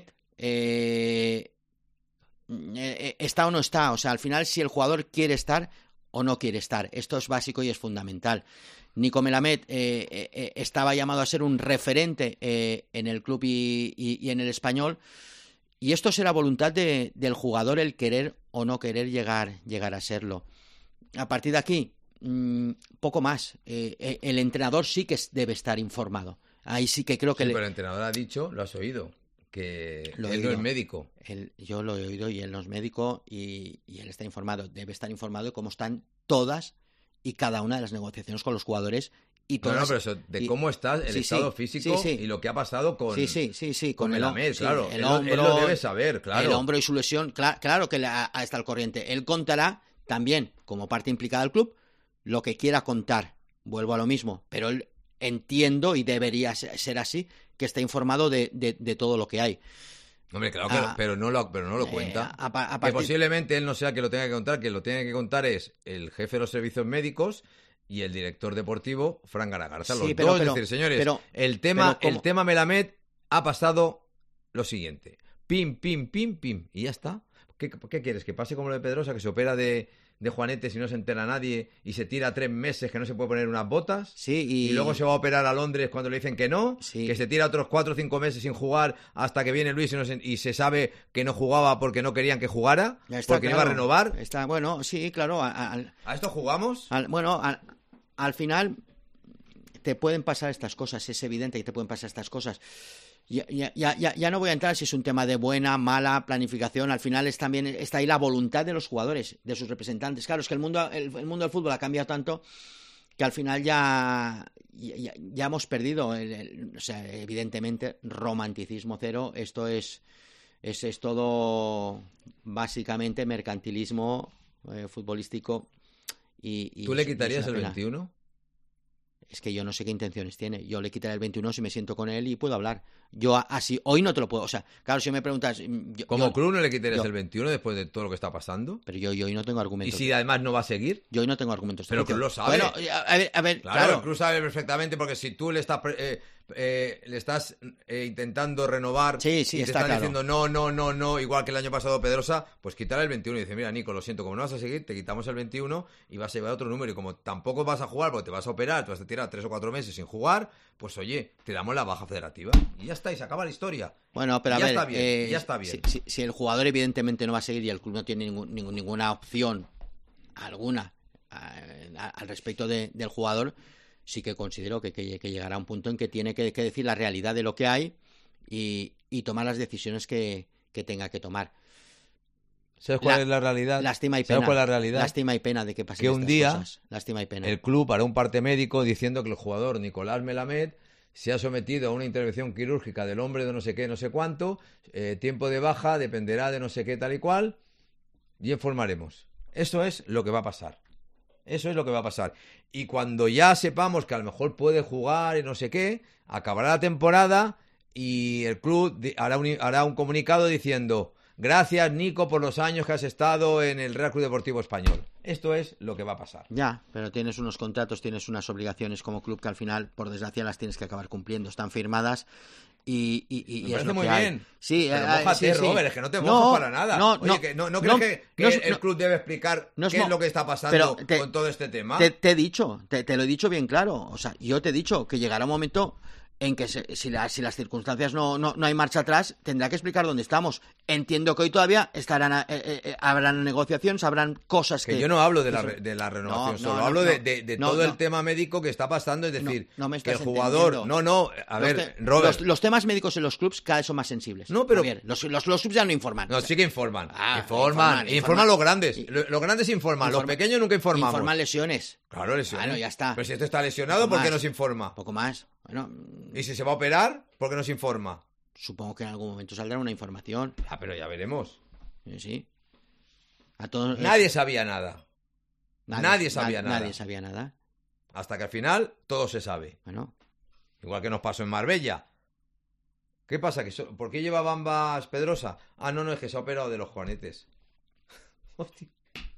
está o no está. O sea, al final, si el jugador quiere estar o no quiere estar. Esto es básico y es fundamental. Nico Melamed estaba llamado a ser un referente en el club y en el Español. Y esto será voluntad del jugador el querer o no querer llegar a serlo. A partir de aquí, poco más. El entrenador sí que debe estar informado. Ahí sí que creo que... Sí, pero el entrenador ha dicho, lo has oído, que él no es médico. Yo lo he oído y él no es médico y él está informado. Debe estar informado de cómo están todas y cada una de las negociaciones con los jugadores. Y todas, pero eso, de cómo está el estado físico y lo que ha pasado con el Melamed, claro. El hombro, él lo debe saber, claro. El hombro y su lesión, claro que está al corriente. Él contará también, como parte implicada del club, lo que quiera contar. Vuelvo a lo mismo, pero él entiendo y debería ser así, que está informado de todo lo que hay. Hombre, claro que pero no lo cuenta. Que posiblemente él no sea que lo tenga que contar, que lo tiene que contar es el jefe de los servicios médicos y el director deportivo, Fran Garagarza. Los dos, es decir, señores, el tema Melamed ha pasado lo siguiente. Pim, pim, pim, pim. Y ya está. ¿Qué quieres? ¿Que pase como lo de Pedrosa, que se opera de Juanete si no se entera nadie y se tira 3 meses que no se puede poner unas botas? Sí, y luego se va a operar a Londres cuando le dicen que no, que se tira otros 4 o 5 meses sin jugar hasta que viene Luis y se sabe que no jugaba porque no querían que jugara, porque no iba a renovar. Está bueno, sí, claro. ¿A esto jugamos? Al final te pueden pasar estas cosas, es evidente que te pueden pasar estas cosas. Ya no voy a entrar si es un tema de buena, mala planificación. Al final también está ahí la voluntad de los jugadores, de sus representantes. Claro, es que el mundo del fútbol ha cambiado tanto que al final ya hemos perdido. O sea, evidentemente, romanticismo cero. Esto es todo básicamente mercantilismo futbolístico. ¿Tú le quitarías el 21? Es que yo no sé qué intenciones tiene. Yo le quitaré el 21 si me siento con él y puedo hablar. Yo así, hoy no te lo puedo. O sea, claro, si me preguntas... ¿Como club no le quitarías el 21 después de todo lo que está pasando? Pero yo hoy no tengo argumentos. ¿Y si además no va a seguir? Yo hoy no tengo argumentos. Pero el club lo sabe. Bueno, a ver, claro. El club sabe perfectamente porque si tú le estás intentando renovar y te están diciendo no, igual que el año pasado Pedrosa, pues quitar el 21 y dice, mira Nico, lo siento, como no vas a seguir, te quitamos el 21 y vas a llevar otro número y como tampoco vas a jugar porque te vas a operar, te vas a tirar 3 o 4 meses sin jugar, pues oye, te damos la baja federativa y ya está, y se acaba la historia. Bueno, pero ya está bien. Si el jugador evidentemente no va a seguir y el club no tiene ninguna opción alguna al respecto del jugador, sí que considero que llegará a un punto en que tiene que decir la realidad de lo que hay y tomar las decisiones que tenga que tomar. ¿Sabes cuál es la realidad? Lástima y pena. ¿Sabes cuál es la realidad? Lástima y pena de que pasen que un día cosas. Lástima y pena. El club hará un parte médico diciendo que el jugador Nicolás Melamed se ha sometido a una intervención quirúrgica del hombre de no sé qué, no sé cuánto, tiempo de baja dependerá de no sé qué tal y cual, y informaremos. Eso es lo que va a pasar. Eso es lo que va a pasar. Y cuando ya sepamos que a lo mejor puede jugar y no sé qué, acabará la temporada y el club hará un comunicado diciendo: gracias, Nico, por los años que has estado en el Real Club Deportivo Español. Esto es lo que va a pasar. Ya, pero tienes unos contratos, tienes unas obligaciones como club que al final, por desgracia, las tienes que acabar cumpliendo. Están firmadas y me parece muy bien. Sí, pero mójate, sí. Robert, es que no te mojas para nada. Oye, ¿no crees que el club debe explicar qué es lo que está pasando con todo este tema? Te he dicho, te lo he dicho bien claro. O sea, yo te he dicho que llegará un momento en que si las circunstancias no hay marcha atrás, tendrá que explicar dónde estamos. Entiendo que hoy todavía habrán negociaciones, habrán cosas que... yo no hablo de la renovación, solo hablo de todo el tema médico que está pasando, es decir, que el jugador... Robert... Los temas médicos en los clubs cada vez son más sensibles. No, pero... Javier, los clubs ya no informan. No, sí que informan. Informan los grandes. Los grandes informan, los pequeños nunca informamos. Informan lesiones. Claro, lesiones. Bueno, ya está. Pero si este está lesionado, ¿por qué no se informa? Poco más. Bueno, ¿y si se va a operar? ¿Por qué no se informa? Supongo que en algún momento saldrá una información. Pero ya veremos. Sí. A todos, nadie sabía nada. Nadie sabía nada. Nadie sabía nada. Hasta que al final todo se sabe. Bueno. Igual que nos pasó en Marbella. ¿Qué pasa? ¿Por qué lleva Bambas Pedrosa? No, es que se ha operado de los juanetes. Hostia.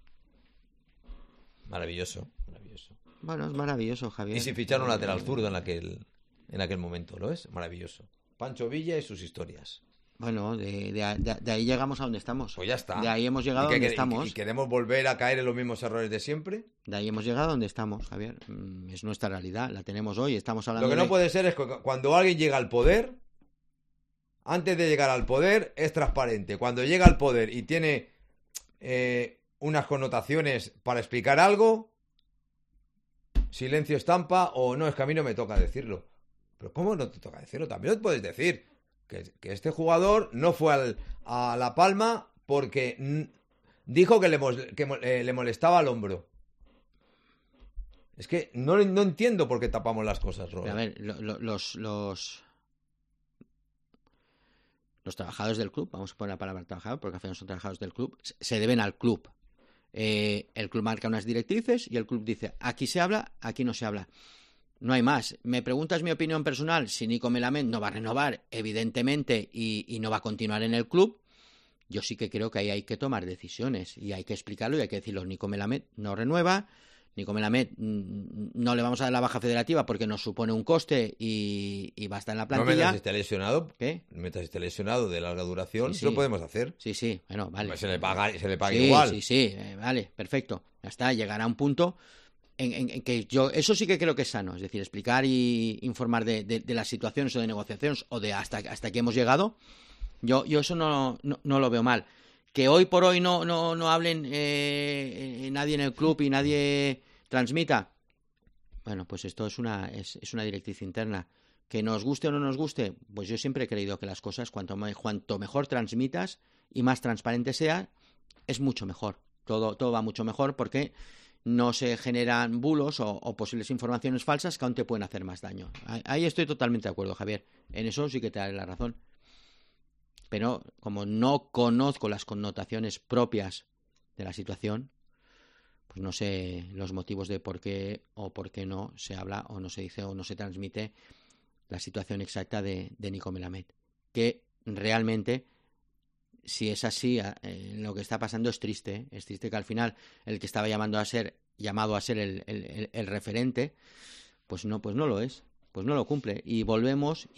Maravilloso. Bueno, es maravilloso, Javier. Y si ficharon un lateral zurdo en aquel momento, ¿lo es? Maravilloso. Pancho Villa y sus historias. Bueno, de ahí llegamos a donde estamos. Pues ya está. De ahí hemos llegado a donde estamos. ¿Y queremos volver a caer en los mismos errores de siempre? De ahí hemos llegado a donde estamos, Javier. Es nuestra realidad, la tenemos hoy, estamos hablando. Lo que no puede ser es que cuando alguien llega al poder, antes de llegar al poder, es transparente. Cuando llega al poder y tiene unas connotaciones para explicar algo, silencio estampa, o no, es que a mí no me toca decirlo. Pero ¿cómo no te toca decirlo? También lo puedes decir. Que este jugador no fue a La Palma porque dijo que le molestaba el hombro. Es que no entiendo por qué tapamos las cosas, Robert. A ver, los trabajadores del club, vamos a poner la palabra trabajador porque al final son trabajadores del club, se deben al club. El club marca unas directrices y el club dice, aquí se habla, aquí no se habla. No hay más. ¿Me preguntas mi opinión personal? Si Nico Melamed no va a renovar, evidentemente, y no va a continuar en el club, yo sí que creo que ahí hay que tomar decisiones y hay que explicarlo y hay que decirlo. Nico Melamed no renueva, Nico Melamed no le vamos a dar la baja federativa porque nos supone un coste y va a estar en la plantilla. No, mientras esté lesionado, ¿qué? Mientras esté lesionado de larga duración, sí. Lo podemos hacer. Sí, bueno, vale. Pues se le paga igual. Sí, vale, perfecto. Ya está, llegará un punto en que yo, eso sí que creo que es sano, es decir, explicar y informar de las situaciones o de negociaciones o de hasta que hemos llegado. Yo eso no lo veo mal. Que hoy por hoy no hablen nadie en el club y nadie transmita. Bueno, pues esto es una directriz interna. Que nos guste o no nos guste, pues yo siempre he creído que las cosas, cuanto mejor transmitas y más transparente sea, es mucho mejor. Todo va mucho mejor porque no se generan bulos o posibles informaciones falsas que aún te pueden hacer más daño. Ahí estoy totalmente de acuerdo, Javier. En eso sí que te daré la razón. Pero como no conozco las connotaciones propias de la situación, pues no sé los motivos de por qué o por qué no se habla o no se dice o no se transmite la situación exacta de Nico Melamed. Que realmente, si es así, lo que está pasando es triste. ¿Eh? Es triste que al final el que estaba llamado a ser el referente, pues no lo es. Pues no lo cumple. Y volvemos.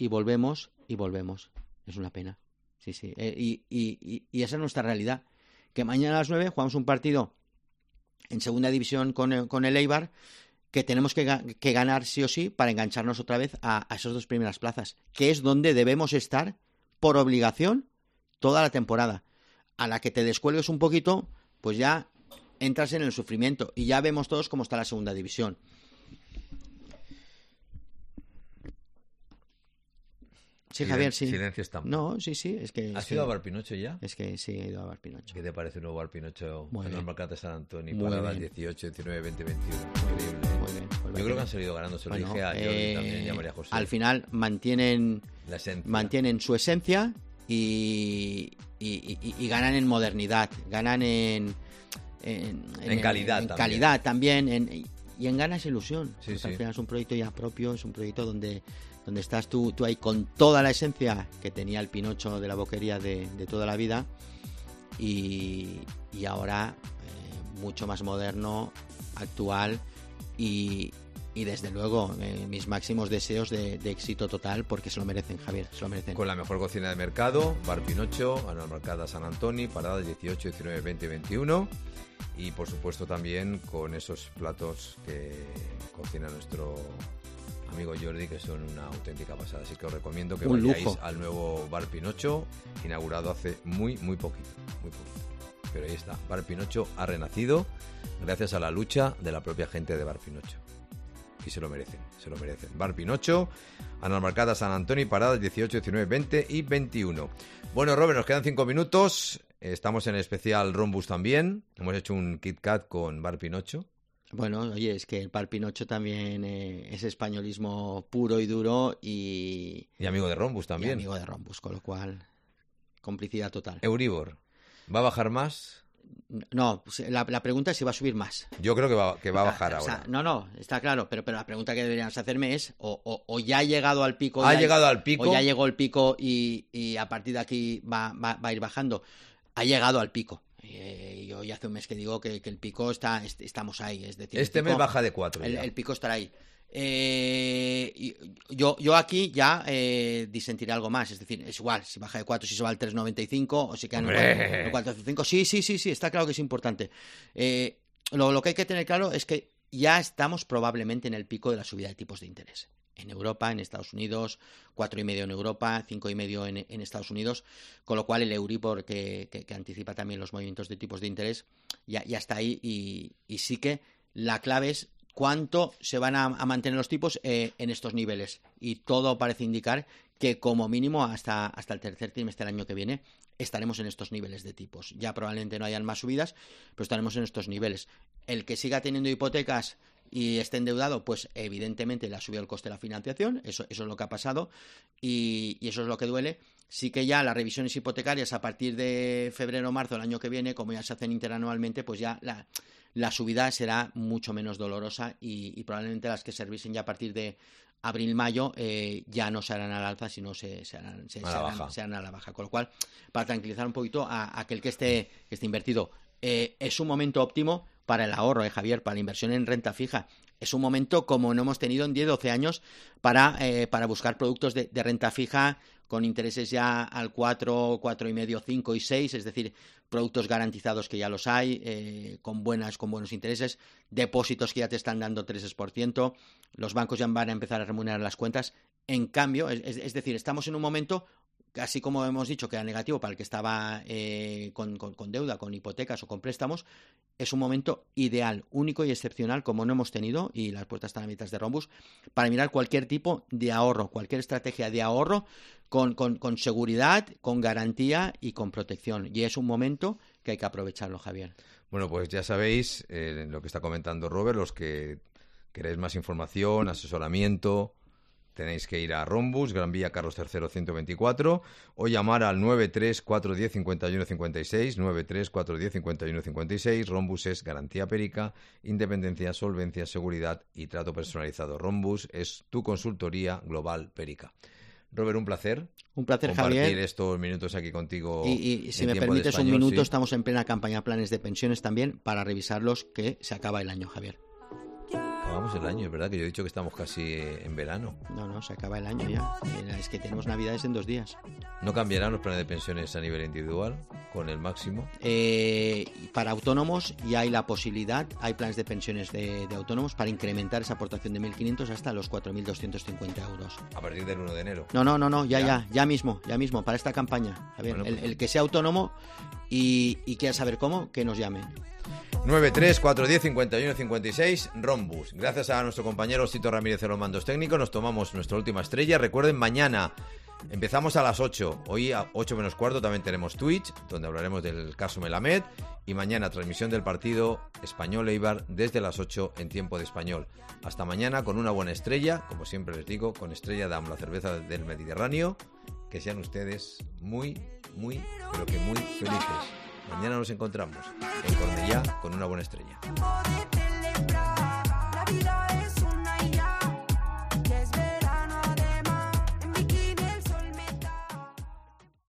Es una pena. Sí. Y esa es nuestra realidad. Que mañana a las 9 jugamos un partido en segunda división con el Eibar que tenemos que ganar sí o sí para engancharnos otra vez a esas dos primeras plazas, que es donde debemos estar por obligación toda la temporada. A la que te descuelgues un poquito, pues ya entras en el sufrimiento y ya vemos todos cómo está la segunda división. Sí, Javier, sí. Silencio está. No, sí, es que... ¿Has ido a Barpinocho ya? Es que sí, he ido a Barpinocho. ¿Qué te parece el nuevo Barpinocho en el Mercat de San Antonio? Muy para bien. las 18, 19, 20, 21. Increíble. Muy bien. Yo creo que han salido ganando. Se lo dije a Jordi también y a María José. Al final mantienen su esencia y ganan en modernidad, ganan en calidad en también. Calidad también y en ganas ilusión. Sí. Al final es un proyecto ya propio, es un proyecto donde estás tú ahí con toda la esencia que tenía el Pinocho de la Boquería de toda la vida y ahora mucho más moderno, actual y desde luego mis máximos deseos de éxito total, porque se lo merecen, Javier, se lo merecen. Con la mejor cocina de mercado, Bar Pinocho, a la Marcada San Antoni, paradas 18, 19, 20 y 21. Y por supuesto también con esos platos que cocina nuestro amigo Jordi, que son una auténtica pasada. Así que os recomiendo que vayáis al nuevo Bar Pinocho, inaugurado hace muy poquito. Pero ahí está, Bar Pinocho ha renacido gracias a la lucha de la propia gente de Bar Pinocho. Y se lo merecen. Bar Pinocho, Analmarcada San Antoni, paradas 18, 19, 20 y 21. Bueno, Robert, nos quedan 5 minutos. Estamos en el especial Rombus también. Hemos hecho un Kit Kat con Bar Pinocho. Bueno, oye, es que el Bar Pinocho también es españolismo puro y duro y amigo de Rombus también. Y amigo de Rombus, con lo cual, complicidad total. Euribor, ¿va a bajar más? No, la pregunta es si va a subir más. Yo creo que va a bajar ahora. O sea, no, está claro, pero la pregunta que deberíamos hacerme es o ya ha llegado al pico. ¿Ha llegado al pico? O ya llegó el pico y a partir de aquí va a ir bajando. Ha llegado al pico. Yo ya hace un mes que digo que el pico estamos ahí. Es decir, este mes baja de 4. El pico estará ahí. Yo aquí ya disentiré algo más, es decir, es igual si baja de 4, si se va al 3,95 o si queda en 4,5. Sí, está claro que es importante. Lo que hay que tener claro es que ya estamos probablemente en el pico de la subida de tipos de interés. En Europa, en Estados Unidos, 4,5 en Europa, 5,5 en Estados Unidos, con lo cual el Euribor que anticipa también los movimientos de tipos de interés ya está ahí y sí que la clave es cuánto se van a mantener los tipos en estos niveles. Y todo parece indicar que como mínimo hasta el tercer trimestre del año que viene estaremos en estos niveles de tipos. Ya probablemente no hayan más subidas, pero estaremos en estos niveles. El que siga teniendo hipotecas y esté endeudado, pues evidentemente le ha subido el coste de la financiación, eso es lo que ha pasado y eso es lo que duele. Sí que ya las revisiones hipotecarias a partir de febrero o marzo del año que viene, como ya se hacen interanualmente, pues ya la subida será mucho menos dolorosa y probablemente las que se revisen ya a partir de abril-mayo ya no se harán al alza, sino se harán a la baja. Con lo cual, para tranquilizar un poquito a aquel que esté invertido, es un momento óptimo para el ahorro, Javier, para la inversión en renta fija. Es un momento como no hemos tenido en 10-12 años para buscar productos de renta fija con intereses ya al 4, 4,5, 5 y 6, es decir, productos garantizados que ya los hay, con buenos intereses, depósitos que ya te están dando 3%, los bancos ya van a empezar a remunerar las cuentas. En cambio, es decir, estamos en un momento, así como hemos dicho que era negativo para el que estaba con deuda, con hipotecas o con préstamos, es un momento ideal, único y excepcional como no hemos tenido, y las puertas están abiertas de Rombus, para mirar cualquier tipo de ahorro, cualquier estrategia de ahorro con seguridad, con garantía y con protección. Y es un momento que hay que aprovecharlo, Javier. Bueno, pues ya sabéis lo que está comentando Robert, los que queréis más información, asesoramiento, tenéis que ir a Rombus, Gran Vía Carlos III 124, o llamar al 93-410-5156, 93-410-5156. Rombus es garantía perica, independencia, solvencia, seguridad y trato personalizado. Rombus es tu consultoría global perica. Robert, un placer. Un placer, compartir Javier. Estos minutos aquí contigo. Y si me permites un minuto, estamos en plena campaña planes de pensiones también para revisarlos, que se acaba el año, Javier. Acabamos el año, es verdad que yo he dicho que estamos casi en verano. No, se acaba el año ya. Es que tenemos Navidades en 2 días. ¿No cambiarán los planes de pensiones a nivel individual con el máximo? Para autónomos ya hay la posibilidad, hay planes de pensiones de autónomos para incrementar esa aportación de 1.500 hasta los 4.250 euros. ¿A partir del 1 de enero? No, ya mismo, para esta campaña. A ver, bueno, el que sea autónomo y quiera saber cómo, que nos llame. 93-410-5156, Rombus. Gracias a nuestro compañero Sito Ramírez en los mandos técnicos, nos tomamos nuestra última estrella. Recuerden, mañana empezamos a las 8. Hoy a 8 menos cuarto también tenemos Twitch, donde hablaremos del caso Melamed. Y mañana transmisión del partido Español-Eibar desde las 8 en tiempo de español. Hasta mañana con una buena estrella, como siempre les digo, con Estrella Damm, la cerveza del Mediterráneo. Que sean ustedes muy, pero que muy felices. Mañana nos encontramos en Cornellá con una buena estrella.